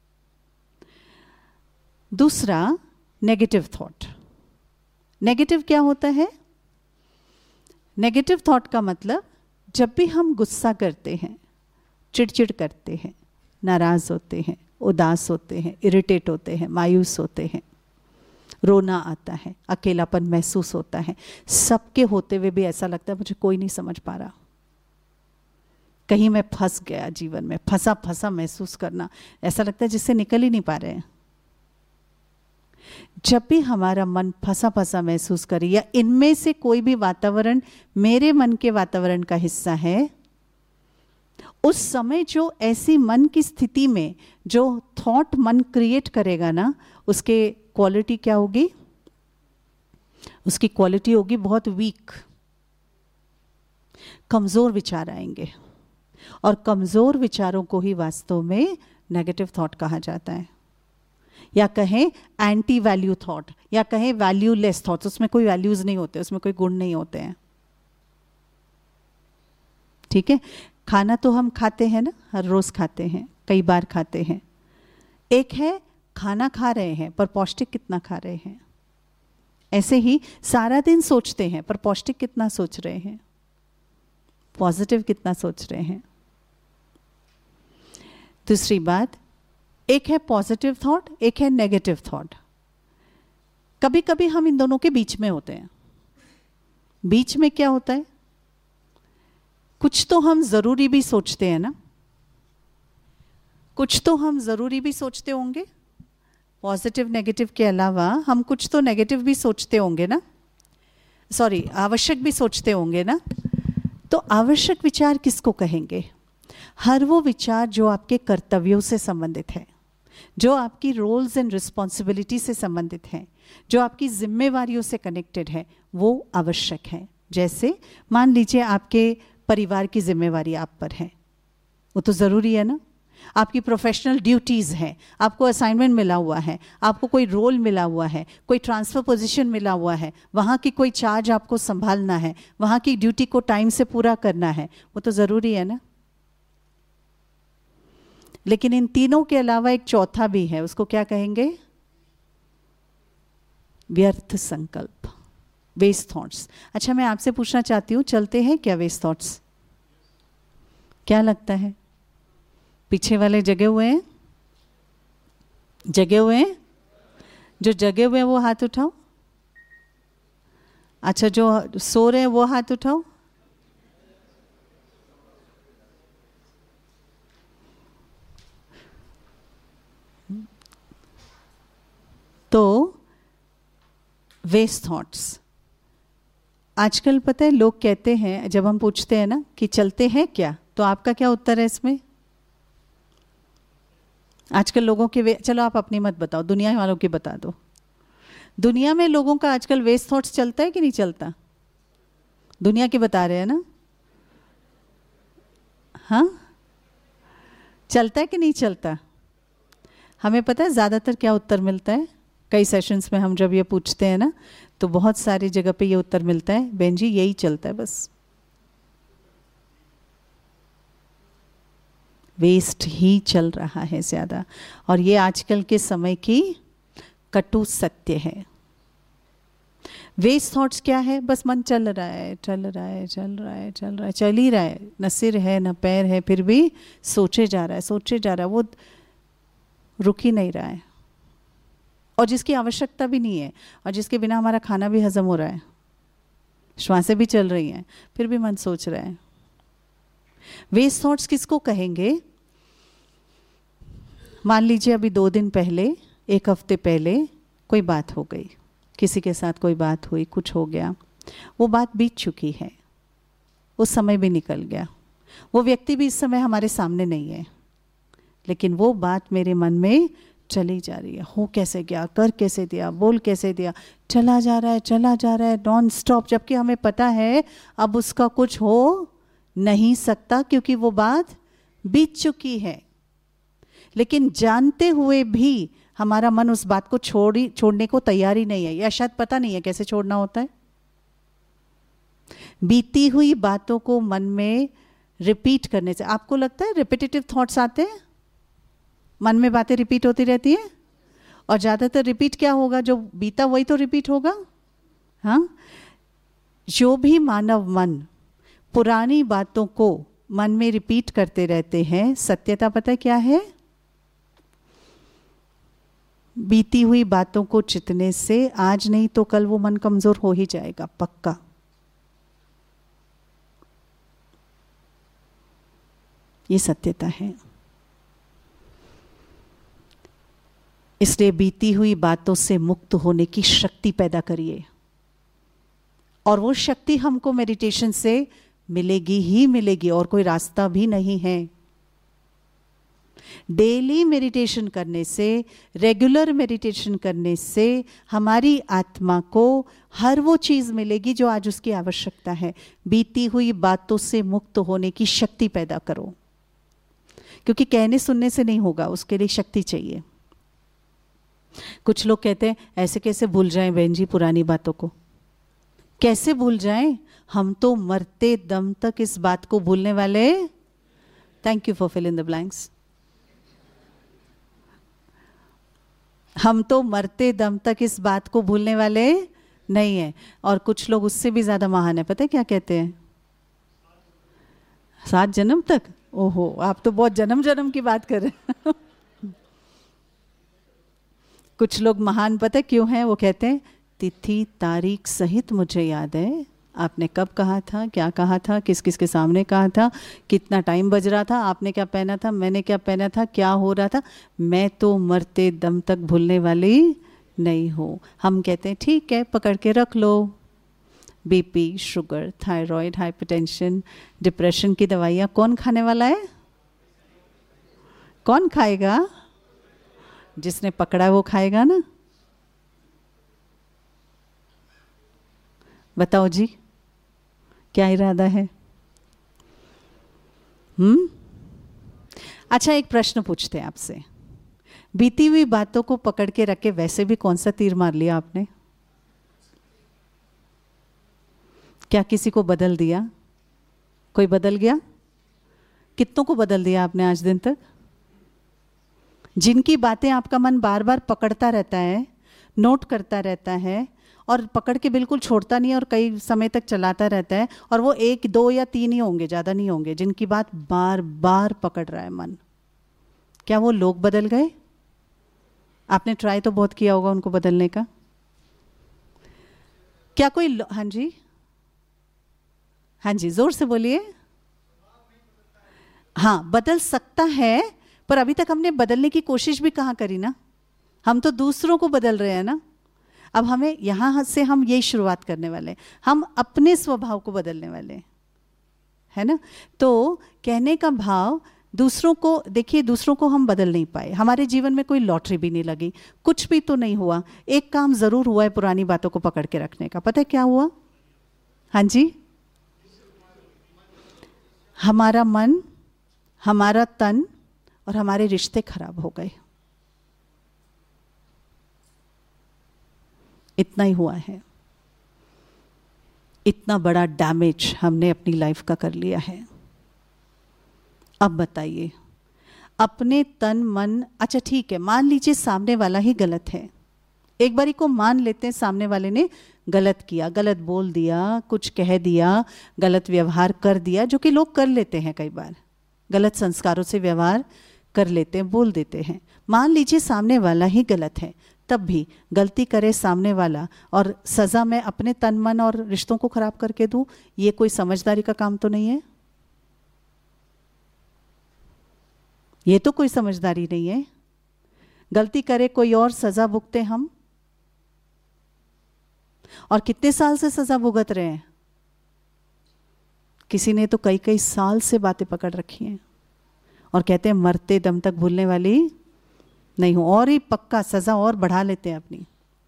दूसरा नेगेटिव थॉट। नेगेटिव क्या होता है? नेगेटिव थॉट का मतलब जब भी हम गुस्सा करते हैं, चिड़चिड़ करते हैं, नाराज़ होते हैं, उदास होते हैं, इरिटेट होते हैं, मायूस होते हैं, रोना आता है, अकेलापन महसूस होता है। सबके होते हुए भी ऐसा लगता है मुझे कोई नहीं समझ पा रहा, कहीं मैं फंस गया जीवन में, फंसा फंसा महसूस करना, ऐसा लगता है जिससे निकल ही नहीं पा रहे हैं। जब भी हमारा मन फंसा फंसा महसूस करे या इनमें से कोई भी वातावरण मेरे मन के वातावरण का हिस्सा है, उस समय जो ऐसी मन की स्थिति में जो थॉट मन क्रिएट करेगा ना, उसके क्वालिटी क्या होगी? उसकी क्वालिटी होगी बहुत वीक, कमजोर विचार आएंगे। और कमजोर विचारों को ही वास्तव में नेगेटिव थॉट कहा जाता है, या कहें एंटी वैल्यू थॉट, या कहें वैल्यूलेस थॉट्स। उसमें कोई वैल्यूज नहीं होते, उसमें कोई गुण नहीं होते हैं। ठीक है, खाना तो हम खाते हैं ना, हर रोज खाते हैं, कई बार खाते हैं। एक है खाना खा रहे हैं पर पौष्टिक कितना खा रहे हैं। ऐसे ही सारा दिन सोचते हैं पर पौष्टिक कितना सोच रहे हैं, पॉजिटिव कितना सोच रहे हैं। दूसरी बात, एक है पॉजिटिव थॉट, एक है नेगेटिव थॉट। कभी कभी हम इन दोनों के बीच में होते हैं। बीच में क्या होता है? कुछ तो हम जरूरी भी सोचते हैं ना, कुछ तो हम जरूरी भी सोचते होंगे, पॉजिटिव नेगेटिव के अलावा हम कुछ तो नेगेटिव भी सोचते होंगे ना, सॉरी आवश्यक भी सोचते होंगे ना। तो आवश्यक विचार किसको कहेंगे? हर वो विचार जो आपके कर्तव्यों से संबंधित है, जो आपकी रोल्स एंड रिस्पॉन्सिबिलिटी से संबंधित है, जो आपकी जिम्मेवारियों से कनेक्टेड है, वो आवश्यक है। जैसे मान लीजिए आपके परिवार की जिम्मेवारी आप पर है, वो तो ज़रूरी है ना। आपकी प्रोफेशनल ड्यूटीज़ हैं, आपको असाइनमेंट मिला हुआ है, आपको कोई रोल मिला हुआ है, कोई ट्रांसफ़र पोजीशन मिला हुआ है, वहाँ की कोई चार्ज आपको संभालना है, वहाँ की ड्यूटी को टाइम से पूरा करना है, वो तो ज़रूरी है ना। लेकिन इन तीनों के अलावा एक चौथा भी है, उसको क्या कहेंगे? व्यर्थ संकल्प, वेस्ट थॉट्स। अच्छा, मैं आपसे पूछना चाहती हूँ, चलते हैं क्या वेस्ट थॉट्स? क्या लगता है? पीछे वाले जगे हुए हैं? जगे हुए हैं? जो जगे हुए हैं वो हाथ उठाओ। अच्छा, जो सो रहे हैं वो हाथ उठाओ। तो वेस्ट थॉट्स, आजकल पता है लोग कहते हैं, जब हम पूछते हैं ना कि चलते हैं क्या, तो आपका क्या उत्तर है इसमें? आजकल लोगों के वे, चलो आप अपनी मत बताओ, दुनिया वालों की बता दो। दुनिया में लोगों का आजकल वेस्ट थॉट्स चलता है कि नहीं चलता? दुनिया के बता रहे हैं ना। हाँ, चलता है कि नहीं चलता? हमें पता है ज़्यादातर क्या उत्तर मिलता है। कई सेशंस में हम जब ये पूछते हैं ना, तो बहुत सारी जगह पे ये उत्तर मिलता है, बहन जी यही चलता है, बस वेस्ट ही चल रहा है ज़्यादा। और ये आजकल के समय की कटु सत्य है। वेस्ट थॉट्स क्या है? बस मन चल रहा है, चल रहा है, चल रहा है, चल रहा है, चल ही रहा है, न सिर है न पैर है, फिर भी सोचे जा रहा है, सोचे जा रहा है, वो रुक ही नहीं रहा है। और जिसकी आवश्यकता भी नहीं है, और जिसके बिना हमारा खाना भी हजम हो रहा है, श्वासें भी चल रही हैं, फिर भी मन सोच रहा है। वेस्ट थॉट्स किसको कहेंगे? मान लीजिए अभी दो दिन पहले, एक हफ्ते पहले कोई बात हो गई, किसी के साथ कोई बात हुई, कुछ हो गया, वो बात बीत चुकी है, उस समय भी निकल गया, वो व्यक्ति भी इस समय हमारे सामने नहीं है, लेकिन वो बात मेरे मन में चली जा रही है। हो कैसे गया, कर कैसे दिया, बोल कैसे दिया, चला जा रहा है, चला जा रहा है नॉन स्टॉप, जबकि हमें पता है अब उसका कुछ हो नहीं सकता, क्योंकि वो बात बीत चुकी है। लेकिन जानते हुए भी हमारा मन उस बात को छोड़ी छोड़ने को तैयार ही नहीं है, या शायद पता नहीं है कैसे छोड़ना होता है। बीती हुई बातों को मन में रिपीट करने से आपको लगता है रिपीटेटिव थॉट्स आते हैं, मन में बातें रिपीट होती रहती हैं, और ज़्यादातर रिपीट क्या होगा? जो बीता वही तो रिपीट होगा। हाँ, जो भी मानव मन पुरानी बातों को मन में रिपीट करते रहते हैं, सत्यता पता है क्या है? बीती हुई बातों को चितने से आज नहीं तो कल वो मन कमजोर हो ही जाएगा, पक्का। ये सत्यता है। इसलिए बीती हुई बातों से मुक्त होने की शक्ति पैदा करिए, और वो शक्ति हमको मेडिटेशन से मिलेगी ही मिलेगी, और कोई रास्ता भी नहीं है। डेली मेडिटेशन करने से, रेगुलर मेडिटेशन करने से हमारी आत्मा को हर वो चीज मिलेगी जो आज उसकी आवश्यकता है। बीती हुई बातों से मुक्त होने की शक्ति पैदा करो, क्योंकि कहने सुनने से नहीं होगा, उसके लिए शक्ति चाहिए। कुछ लोग कहते हैं ऐसे कैसे भूल जाएं बहन जी पुरानी बातों को, कैसे भूल जाएं, हम तो मरते दम तक इस बात को भूलने वाले। Thank you for fill in the blanks. हम तो मरते दम तक इस बात को भूलने वाले नहीं है। और कुछ लोग उससे भी ज्यादा महान है, पता है क्या कहते हैं? सात जन्म तक। ओहो, आप तो बहुत जन्म जन्म की बात कर रहे हैं। कुछ लोग महान पता है क्यों हैं? वो कहते हैं तिथि तारीख सहित मुझे याद है, आपने कब कहा था, क्या कहा था, किस किस के सामने कहा था, कितना टाइम बज रहा था, आपने क्या पहना था, मैंने क्या पहना था, क्या हो रहा था। मैं तो मरते दम तक भूलने वाली नहीं हूँ। हम कहते हैं ठीक है, पकड़ के रख लो। BP, sugar, thyroid, hypertension, depression की दवाइयाँ कौन खाने वाला है? कौन खाएगा? जिसने पकड़ा वो खाएगा ना। बताओ जी, क्या इरादा है? हम्म अच्छा, एक प्रश्न पूछते हैं आपसे। बीती हुई बातों को पकड़ के रखे वैसे भी कौन सा तीर मार लिया आपने? क्या किसी को बदल दिया? कोई बदल गया? कितनों को बदल दिया आपने आज दिन तक? जिनकी बातें आपका मन बार बार पकड़ता रहता है, नोट करता रहता है, और पकड़ के बिल्कुल छोड़ता नहीं है, और कई समय तक चलाता रहता है, और वो एक दो या तीन ही होंगे, ज़्यादा नहीं होंगे, जिनकी बात बार बार पकड़ रहा है मन। क्या वो लोग बदल गए? आपने ट्राई तो बहुत किया होगा उनको बदलने का। क्या कोई, हाँ जी, हाँ जी, जोर से बोलिए। हाँ, बदल सकता है, पर अभी तक हमने बदलने की कोशिश भी कहाँ करी ना। हम तो दूसरों को बदल रहे हैं ना। अब हमें यहाँ से हम यही शुरुआत करने वाले, हम अपने स्वभाव को बदलने वाले, है ना। तो कहने का भाव, दूसरों को देखिए, दूसरों को हम बदल नहीं पाए, हमारे जीवन में कोई लॉटरी भी नहीं लगी, कुछ भी तो नहीं हुआ। एक काम जरूर हुआ है पुरानी बातों को पकड़ के रखने का। पता है क्या हुआ? हाँ जी, हमारा मन, हमारा तन और हमारे रिश्ते खराब हो गए। इतना ही हुआ है। इतना बड़ा डैमेज हमने अपनी लाइफ का कर लिया है। अब बताइए, अपने तन मन, अच्छा ठीक है, मान लीजिए सामने वाला ही गलत है, एक बारी को मान लेते हैं सामने वाले ने गलत किया, गलत बोल दिया, कुछ कह दिया, गलत व्यवहार कर दिया, जो कि लोग कर लेते हैं कई बार, गलत संस्कारों से व्यवहार कर लेते हैं, बोल देते हैं। मान लीजिए सामने वाला ही गलत है, तब भी गलती करे सामने वाला और सजा मैं अपने तन मन और रिश्तों को खराब करके दूं, ये कोई समझदारी का काम तो नहीं है। ये तो कोई समझदारी नहीं है। गलती करे कोई और, सजा भुगते हम, और कितने साल से सजा भुगत रहे हैं। किसी ने तो कई कई साल से बातें पकड़ रखी हैं और कहते हैं मरते दम तक भूलने वाली नहीं हूं, और ही पक्का सजा और बढ़ा लेते हैं अपनी।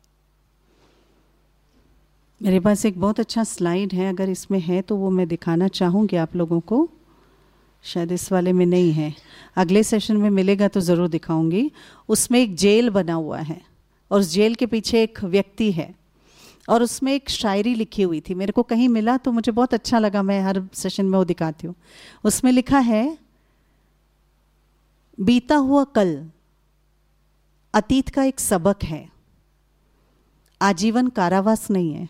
मेरे पास एक बहुत अच्छा स्लाइड है, अगर इसमें है तो वो मैं दिखाना चाहूंगी आप लोगों को। शायद इस वाले में नहीं है, अगले सेशन में मिलेगा तो ज़रूर दिखाऊंगी। उसमें एक जेल बना हुआ है और उस जेल के पीछे एक व्यक्ति है और उसमें एक शायरी लिखी हुई थी, मेरे को कहीं मिला तो मुझे बहुत अच्छा लगा, मैं हर सेशन में वो दिखाती हूँ। उसमें लिखा है, बीता हुआ कल अतीत का एक सबक है, आजीवन कारावास नहीं है।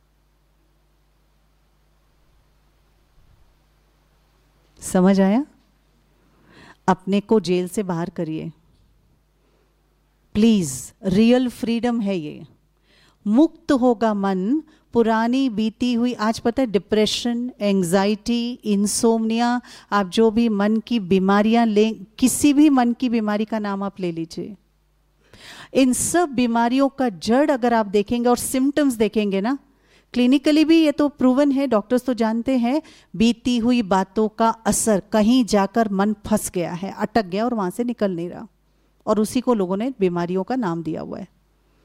समझ आया? अपने को जेल से बाहर करिए, प्लीज, रियल फ्रीडम है ये। मुक्त होगा मन पुरानी बीती हुई, आज पता है डिप्रेशन, एंजाइटी, इंसोम्निया, आप जो भी मन की बीमारियां ले, किसी भी मन की बीमारी का नाम आप ले लीजिए, इन सब बीमारियों का जड़ अगर आप देखेंगे और सिम्टम्स देखेंगे ना, क्लिनिकली भी ये तो प्रूवन है, डॉक्टर्स तो जानते हैं, बीती हुई बातों का असर, कहीं जाकर मन फंस गया है, अटक गया और वहां से निकल नहीं रहा, और उसी को लोगों ने बीमारियों का नाम दिया हुआ है।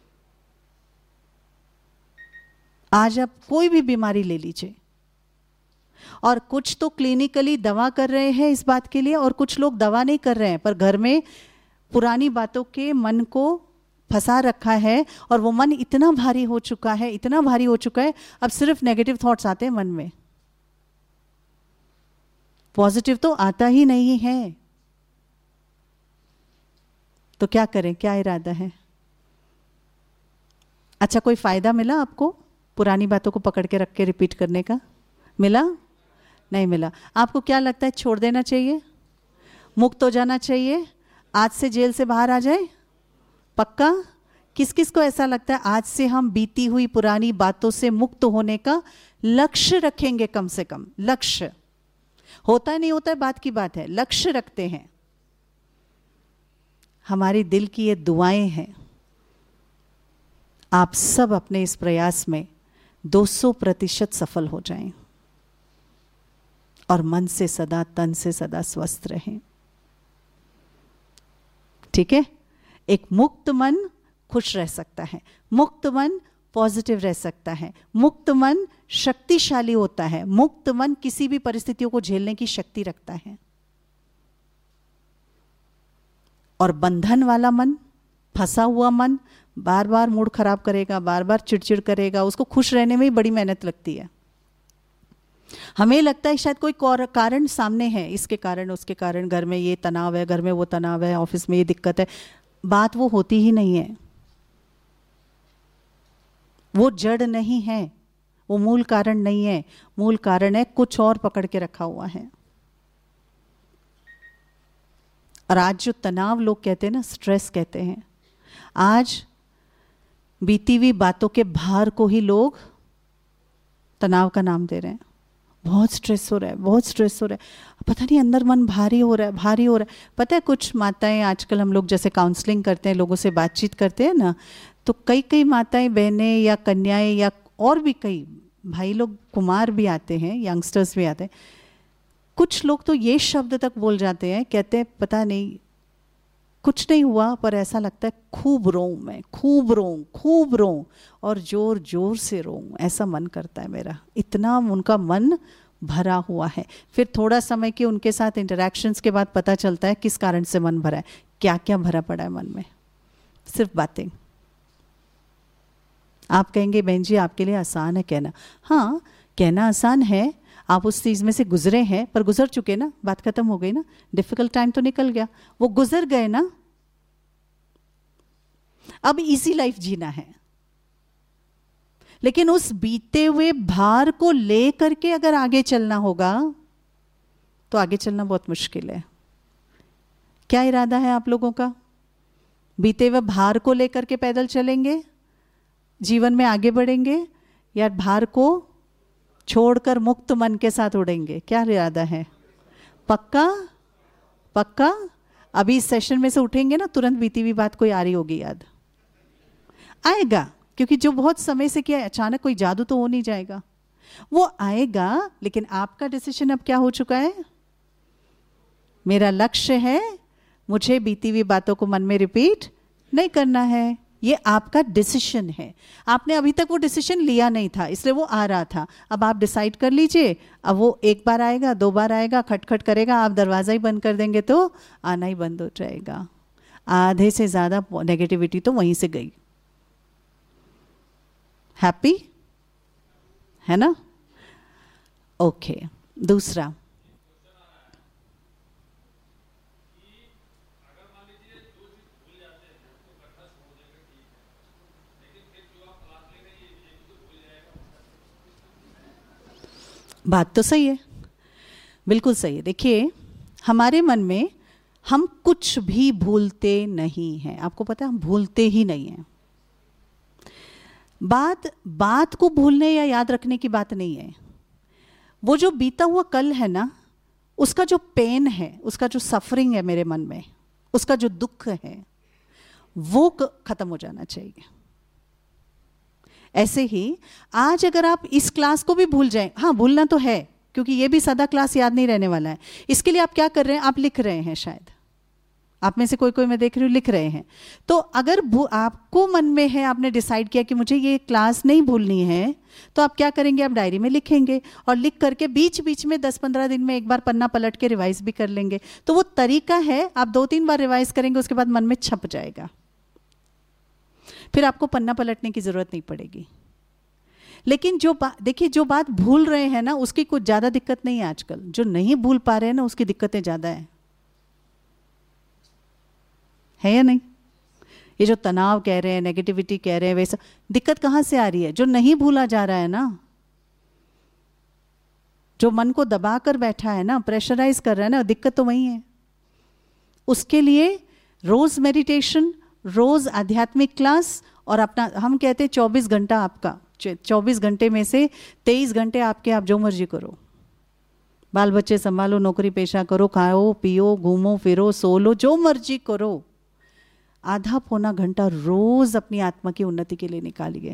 आज आप कोई भी बीमारी ले लीजिए, और कुछ तो क्लिनिकली दवा कर रहे हैं इस बात के लिए, और कुछ लोग दवा नहीं कर रहे हैं पर घर में पुरानी बातों के मन को फंसा रखा है, और वो मन इतना भारी हो चुका है, इतना भारी हो चुका है, अब सिर्फ नेगेटिव थॉट्स आते हैं मन में, पॉजिटिव तो आता ही नहीं है। तो क्या करें, क्या इरादा है? अच्छा, कोई फायदा मिला आपको पुरानी बातों को पकड़ के रख के रिपीट करने का? मिला? नहीं मिला। आपको क्या लगता है, छोड़ देना चाहिए, मुक्त हो जाना चाहिए, आज से जेल से बाहर आ जाए? पक्का? किस किस को ऐसा लगता है आज से हम बीती हुई पुरानी बातों से मुक्त होने का लक्ष्य रखेंगे? कम से कम लक्ष्य, होता है नहीं होता है बात की बात है, लक्ष्य रखते हैं। हमारी दिल की ये दुआएं हैं, आप सब अपने इस प्रयास में दो सौ प्रतिशत सफल हो जाएं और मन से सदा, तन से सदा स्वस्थ रहें। ठीक है? एक मुक्त मन खुश रह सकता है, मुक्त मन पॉजिटिव रह सकता है, मुक्त मन शक्तिशाली होता है, मुक्त मन किसी भी परिस्थितियों को झेलने की शक्ति रखता है। और बंधन वाला मन, फंसा हुआ मन बार बार मूड खराब करेगा, बार बार चिड़चिड़ करेगा, उसको खुश रहने में ही बड़ी मेहनत लगती है। हमें लगता है शायद कोई कारण सामने है, इसके कारण उसके कारण, घर में ये तनाव है, घर में वो तनाव है, ऑफिस में ये दिक्कत है, बात वो होती ही नहीं है, वो जड़ नहीं है, वो मूल कारण नहीं है, मूल कारण है कुछ और पकड़ के रखा हुआ है। और आज जो तनाव लोग कहते हैं ना, स्ट्रेस कहते हैं, आज बीती हुई बातों के भार को ही लोग तनाव का नाम दे रहे हैं। बहुत स्ट्रेस हो रहा है, बहुत स्ट्रेस हो रहा है, पता नहीं अंदर मन भारी हो रहा है, भारी हो रहा है। पता है कुछ माताएं, आजकल हम लोग जैसे काउंसलिंग करते हैं, लोगों से बातचीत करते हैं ना, तो कई कई माताएं, बहनें या कन्याएं या और भी कई भाई लोग, कुमार भी आते हैं, यंगस्टर्स भी आते हैं, कुछ लोग तो ये शब्द तक बोल जाते हैं, कहते हैं पता नहीं कुछ नहीं हुआ पर ऐसा लगता है खूब रोऊं मैं, खूब रोऊं, खूब रोऊं और जोर जोर से रोऊं, ऐसा मन करता है मेरा, इतना उनका मन भरा हुआ है। फिर थोड़ा समय के उनके साथ इंटरैक्शंस के बाद पता चलता है किस कारण से मन भरा है, क्या क्या भरा पड़ा है मन में, सिर्फ बातें। आप कहेंगे बहन जी आपके लिए आसान है कहना, हाँ कहना आसान है, आप उस चीज़ में से गुजरे हैं, पर गुजर चुके ना, बात खत्म हो गई ना, डिफिकल्ट टाइम तो निकल गया, वो गुजर गए ना, अब इजी लाइफ जीना है। लेकिन उस बीते हुए भार को ले करके अगर आगे चलना होगा तो आगे चलना बहुत मुश्किल है। क्या इरादा है आप लोगों का? बीते हुए भार को लेकर के पैदल चलेंगे, जीवन में आगे बढ़ेंगे, या भार को छोड़कर मुक्त मन के साथ उड़ेंगे? क्या इरादा है? पक्का? पक्का? अभी इस सेशन में से उठेंगे ना, तुरंत बीती हुई बात कोई आ रही होगी याद, आएगा, क्योंकि जो बहुत समय से किया, अचानक कोई जादू तो हो नहीं जाएगा, वो आएगा। लेकिन आपका डिसीजन अब क्या हो चुका है? मेरा लक्ष्य है, मुझे बीती हुई बातों को मन में रिपीट नहीं करना है, ये आपका डिसीजन है। आपने अभी तक वो डिसीजन लिया नहीं था, इसलिए वो आ रहा था, अब आप डिसाइड कर लीजिए। अब वो एक बार आएगा, दो बार आएगा, खटखट करेगा, आप दरवाज़ा ही बंद कर देंगे तो आना ही बंद हो जाएगा। आधे से ज़्यादा नेगेटिविटी तो वहीं से गई। हैप्पी है ना? ओके, दूसरा, बात तो सही है, बिल्कुल सही है। देखिए, हमारे मन में हम कुछ भी भूलते नहीं हैं। आपको पता है हम भूलते ही नहीं हैं। बात बात को भूलने या याद रखने की बात नहीं है। वो जो बीता हुआ कल है ना, उसका जो पेन है, उसका जो सफरिंग है मेरे मन में, उसका जो दुख है, वो खत्म हो जाना चाहिए। ऐसे ही आज अगर आप इस क्लास को भी भूल जाएं, हाँ भूलना तो है क्योंकि ये भी सदा क्लास याद नहीं रहने वाला है। इसके लिए आप क्या कर रहे हैं, आप लिख रहे हैं, शायद आप में से कोई कोई मैं देख रही हूँ लिख रहे हैं। तो अगर आपको मन में है, आपने डिसाइड किया कि मुझे ये क्लास नहीं भूलनी है, तो आप क्या करेंगे, आप डायरी में लिखेंगे और लिख करके बीच बीच में दस पंद्रह दिन में एक बार पन्ना पलट के रिवाइज भी कर लेंगे। तो वो तरीका है, आप दो तीन बार रिवाइज करेंगे, उसके बाद मन में छप जाएगा, फिर आपको पन्ना पलटने की जरूरत नहीं पड़ेगी। लेकिन जो बात देखिए, जो बात भूल रहे हैं ना, उसकी कुछ ज्यादा दिक्कत नहीं है आजकल। जो नहीं भूल पा रहे हैं ना, उसकी दिक्कतें ज्यादा है, है या नहीं? ये जो तनाव कह रहे हैं, नेगेटिविटी कह रहे हैं, वैसा दिक्कत कहां से आ रही है? जो नहीं भूला जा रहा है ना, जो मन को दबा कर बैठा है ना, प्रेशराइज कर रहा है ना, दिक्कत तो वही है। उसके लिए रोज मेडिटेशन, रोज आध्यात्मिक क्लास, और अपना हम कहते हैं चौबीस घंटा आपका, चौबीस घंटे में से तेईस घंटे आपके, आप जो मर्जी करो, बाल बच्चे संभालो, नौकरी पेशा करो, खाओ पियो, घूमो फिरो, सो लो, जो मर्जी करो, आधा पौना घंटा रोज अपनी आत्मा की उन्नति के लिए निकालिए।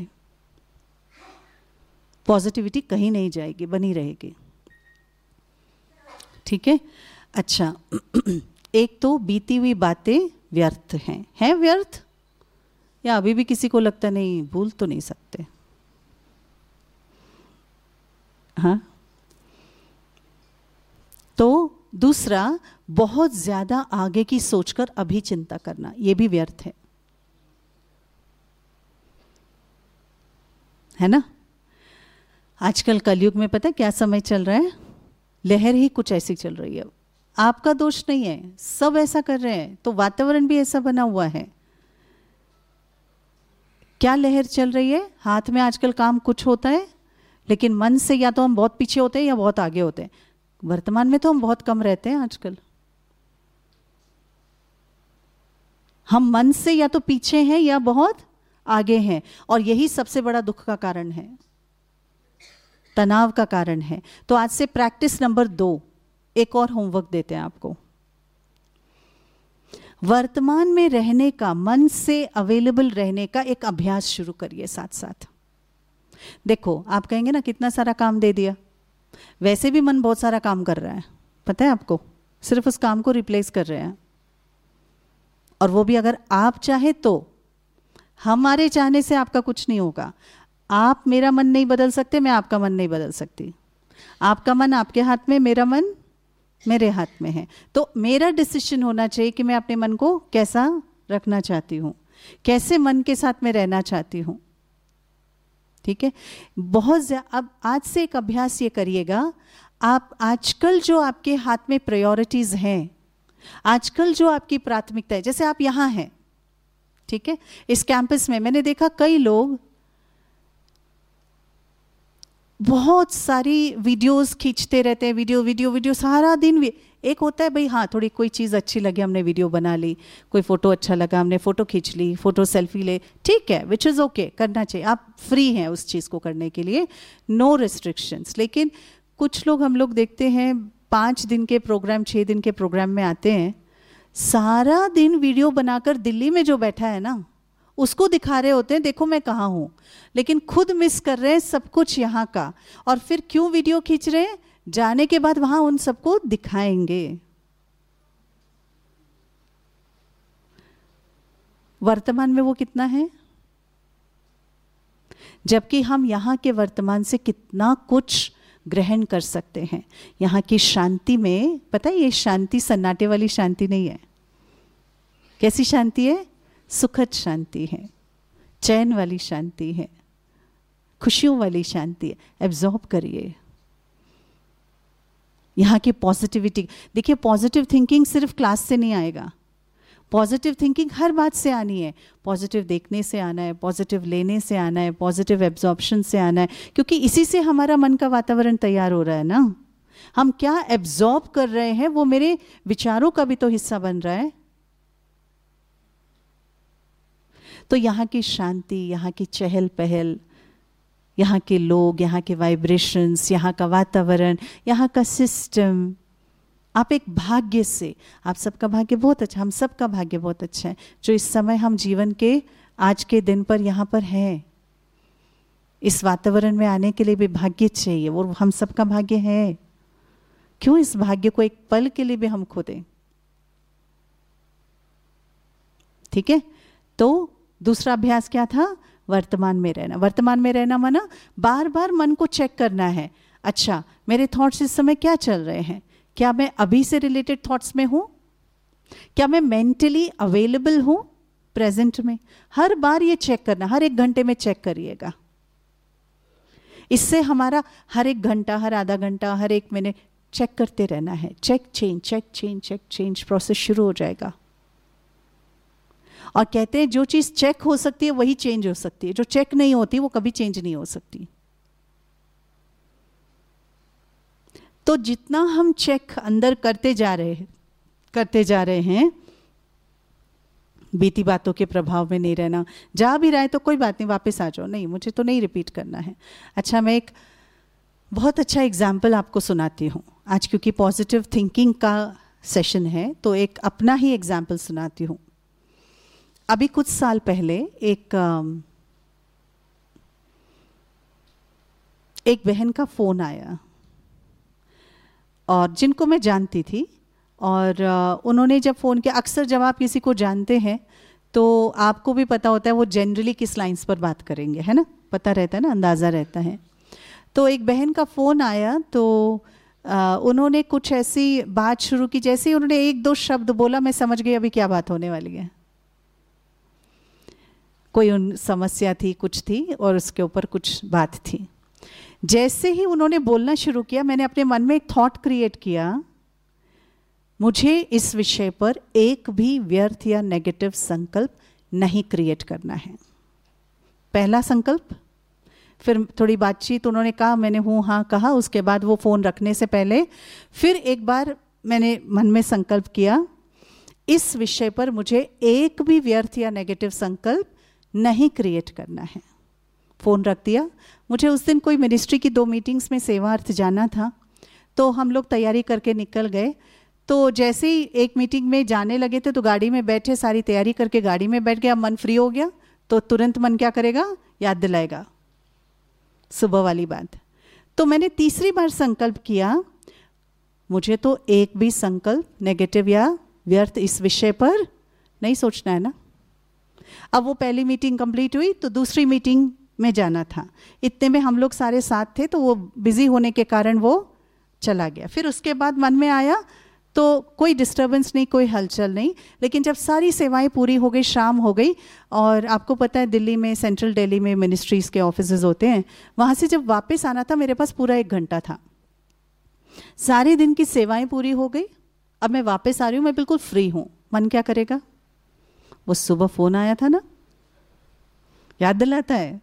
पॉजिटिविटी कहीं नहीं जाएगी, बनी रहेगी। ठीक है, अच्छा एक तो बीती हुई बातें व्यर्थ हैं। हैं व्यर्थ? या अभी भी किसी को लगता नहीं, भूल तो नहीं सकते? हाँ। तो दूसरा, बहुत ज्यादा आगे की सोचकर अभी चिंता करना, यह भी व्यर्थ है, है ना? आजकल कलयुग में पता है क्या समय चल रहा है? लहर ही कुछ ऐसी चल रही है। आपका दोष नहीं है, सब ऐसा कर रहे हैं, तो वातावरण भी ऐसा बना हुआ है। क्या लहर चल रही है? हाथ में आजकल काम कुछ होता है, लेकिन मन से या तो हम बहुत पीछे होते हैं या बहुत आगे होते हैं। वर्तमान में तो हम बहुत कम रहते हैं आजकल। हम मन से या तो पीछे हैं या बहुत आगे हैं, और यही सबसे बड़ा दुख का कारण है, तनाव का कारण है। तो आज से प्रैक्टिस नंबर दो, एक और होमवर्क देते हैं आपको। वर्तमान में रहने का, मन से अवेलेबल रहने का एक अभ्यास शुरू करिए साथ साथ। देखो, आप कहेंगे ना कितना सारा काम दे दिया, वैसे भी मन बहुत सारा काम कर रहा है, पता है आपको, सिर्फ उस काम को रिप्लेस कर रहे हैं। और वो भी अगर आप चाहे तो। हमारे चाहने से आपका कुछ नहीं होगा। आप मेरा मन नहीं बदल सकते, मैं आपका मन नहीं बदल सकती। आपका मन आपके हाथ में, मेरा मन मेरे हाथ में है। तो मेरा डिसीजन होना चाहिए कि मैं अपने मन को कैसा रखना चाहती हूँ, कैसे मन के साथ में रहना चाहती हूँ। ठीक है, बहुत ज्यादा। अब आज से एक अभ्यास ये करिएगा, आप आजकल जो आपके हाथ में प्रायोरिटीज हैं, आजकल जो आपकी प्राथमिकता है, जैसे आप यहाँ हैं, ठीक है, इस कैंपस में मैंने देखा कई लोग बहुत सारी वीडियोस खींचते रहते हैं, वीडियो वीडियो वीडियो सारा दिन। एक होता है भाई, हाँ थोड़ी कोई चीज़ अच्छी लगी हमने वीडियो बना ली, कोई फोटो अच्छा लगा हमने फोटो खींच ली, फोटो सेल्फी ले, ठीक है, विच इज़ ओके, करना चाहिए, आप फ्री हैं उस चीज़ को करने के लिए, नो रिस्ट्रिक्शंस। लेकिन कुछ लोग हम लोग देखते हैं पाँच दिन के प्रोग्राम, छः दिन के प्रोग्राम में आते हैं, सारा दिन वीडियो बनाकर दिल्ली में जो बैठा है ना उसको दिखा रहे होते हैं, देखो मैं कहाँ हूँ, लेकिन खुद मिस कर रहे हैं सब कुछ यहाँ का। और फिर क्यों वीडियो खींच रहे हैं? जाने के बाद वहां उन सबको दिखाएंगे। वर्तमान में वो कितना है, जबकि हम यहाँ के वर्तमान से कितना कुछ ग्रहण कर सकते हैं। यहाँ की शांति में, पता है ये शांति सन्नाटे वाली शांति नहीं है। कैसी शांति है? सुखद शांति है, चैन वाली शांति है, खुशियों वाली शांति है। एब्जॉर्ब करिए यहाँ की पॉजिटिविटी। देखिए, पॉजिटिव थिंकिंग सिर्फ क्लास से नहीं आएगा, पॉजिटिव थिंकिंग हर बात से आनी है। पॉजिटिव देखने से आना है, पॉजिटिव लेने से आना है, पॉजिटिव एब्जॉर्प्शन से आना है, क्योंकि इसी से हमारा मन का वातावरण तैयार हो रहा है ना। हम क्या एब्जॉर्ब कर रहे हैं वो मेरे विचारों का भी तो हिस्सा बन रहा है। तो यहाँ की शांति, यहाँ की चहल पहल, यहाँ के लोग, यहाँ के वाइब्रेशंस, यहाँ का वातावरण, यहाँ का सिस्टम, आप एक भाग्य से, आप सबका भाग्य बहुत अच्छा, हम सबका भाग्य बहुत अच्छा है जो इस समय हम जीवन के आज के दिन पर यहाँ पर है। इस वातावरण में आने के लिए भी भाग्य चाहिए, वो हम सबका भाग्य है। क्यों इस भाग्य को एक पल के लिए भी हम खो दें? ठीक है, तो दूसरा अभ्यास क्या था? वर्तमान में रहना। वर्तमान में रहना माना बार बार मन को चेक करना है, अच्छा मेरे थॉट्स इस समय क्या चल रहे हैं, क्या मैं अभी से रिलेटेड थॉट्स में हूं, क्या मैं मेंटली अवेलेबल हूं प्रेजेंट में। हर बार ये चेक करना, हर एक घंटे में चेक करिएगा। इससे हमारा हर एक घंटा, हर आधा घंटा, हर एक मिनट चेक करते रहना है। Check change, check change, check change process शुरू हो जाएगा। और कहते हैं जो चीज चेक हो सकती है वही चेंज हो सकती है, जो चेक नहीं होती वो कभी चेंज नहीं हो सकती। तो जितना हम चेक अंदर करते जा रहे हैं करते जा रहे हैं बीती बातों के प्रभाव में नहीं रहना। जा भी रहा है तो कोई बात नहीं, वापस आ जाओ, नहीं मुझे तो नहीं रिपीट करना है। अच्छा, मैं एक बहुत अच्छा एग्जाम्पल आपको सुनाती हूँ आज, क्योंकि पॉजिटिव थिंकिंग का सेशन है तो एक अपना ही एग्जाम्पल सुनाती हूँ। अभी कुछ साल पहले एक एक बहन का फोन आया और जिनको मैं जानती थी, और उन्होंने जब फ़ोन किया, अक्सर जब आप किसी को जानते हैं तो आपको भी पता होता है वो जनरली किस लाइंस पर बात करेंगे, है ना, पता रहता है ना, अंदाज़ा रहता है। तो एक बहन का फ़ोन आया तो आ, उन्होंने कुछ ऐसी बात शुरू की, जैसे ही उन्होंने एक दो शब्द बोला मैं समझ गई अभी क्या बात होने वाली है। कोई उन समस्या थी, कुछ थी और उसके ऊपर कुछ बात थी। जैसे ही उन्होंने बोलना शुरू किया मैंने अपने मन में एक थॉट क्रिएट किया, मुझे इस विषय पर एक भी व्यर्थ या नेगेटिव संकल्प नहीं क्रिएट करना है। पहला संकल्प। फिर थोड़ी बातचीत उन्होंने कहा, मैंने हूँ हाँ कहा। उसके बाद वो फ़ोन रखने से पहले फिर एक बार मैंने मन में संकल्प किया, इस विषय पर मुझे एक भी व्यर्थ या नेगेटिव संकल्प नहीं क्रिएट करना है। फ़ोन रख दिया। मुझे उस दिन कोई मिनिस्ट्री की दो मीटिंग्स में सेवार्थ जाना था, तो हम लोग तैयारी करके निकल गए। तो जैसे ही एक मीटिंग में जाने लगे थे तो गाड़ी में बैठे, सारी तैयारी करके गाड़ी में बैठ गया, मन फ्री हो गया तो तुरंत मन क्या करेगा, याद दिलाएगा सुबह वाली बात। तो मैंने तीसरी बार संकल्प किया, मुझे तो एक भी संकल्प नेगेटिव या व्यर्थ इस विषय पर नहीं सोचना है ना। अब वो पहली मीटिंग कंप्लीट हुई तो दूसरी मीटिंग में जाना था। इतने में हम लोग सारे साथ थे तो वो बिजी होने के कारण वो चला गया। फिर उसके बाद मन में आया तो कोई डिस्टर्बेंस नहीं, कोई हलचल नहीं। लेकिन जब सारी सेवाएं पूरी हो गई, शाम हो गई, और आपको पता है दिल्ली में, सेंट्रल दिल्ली में मिनिस्ट्रीज़ के ऑफिसेज होते हैं, वहाँ से जब वापस आना था मेरे पास पूरा एक घंटा था। सारे दिन की सेवाएं पूरी हो गई, अब मैं वापस आ रही हूँ, मैं बिल्कुल फ्री हूँ। मन क्या करेगा, वो सुबह फ़ोन आया था ना, याद दिलाता है।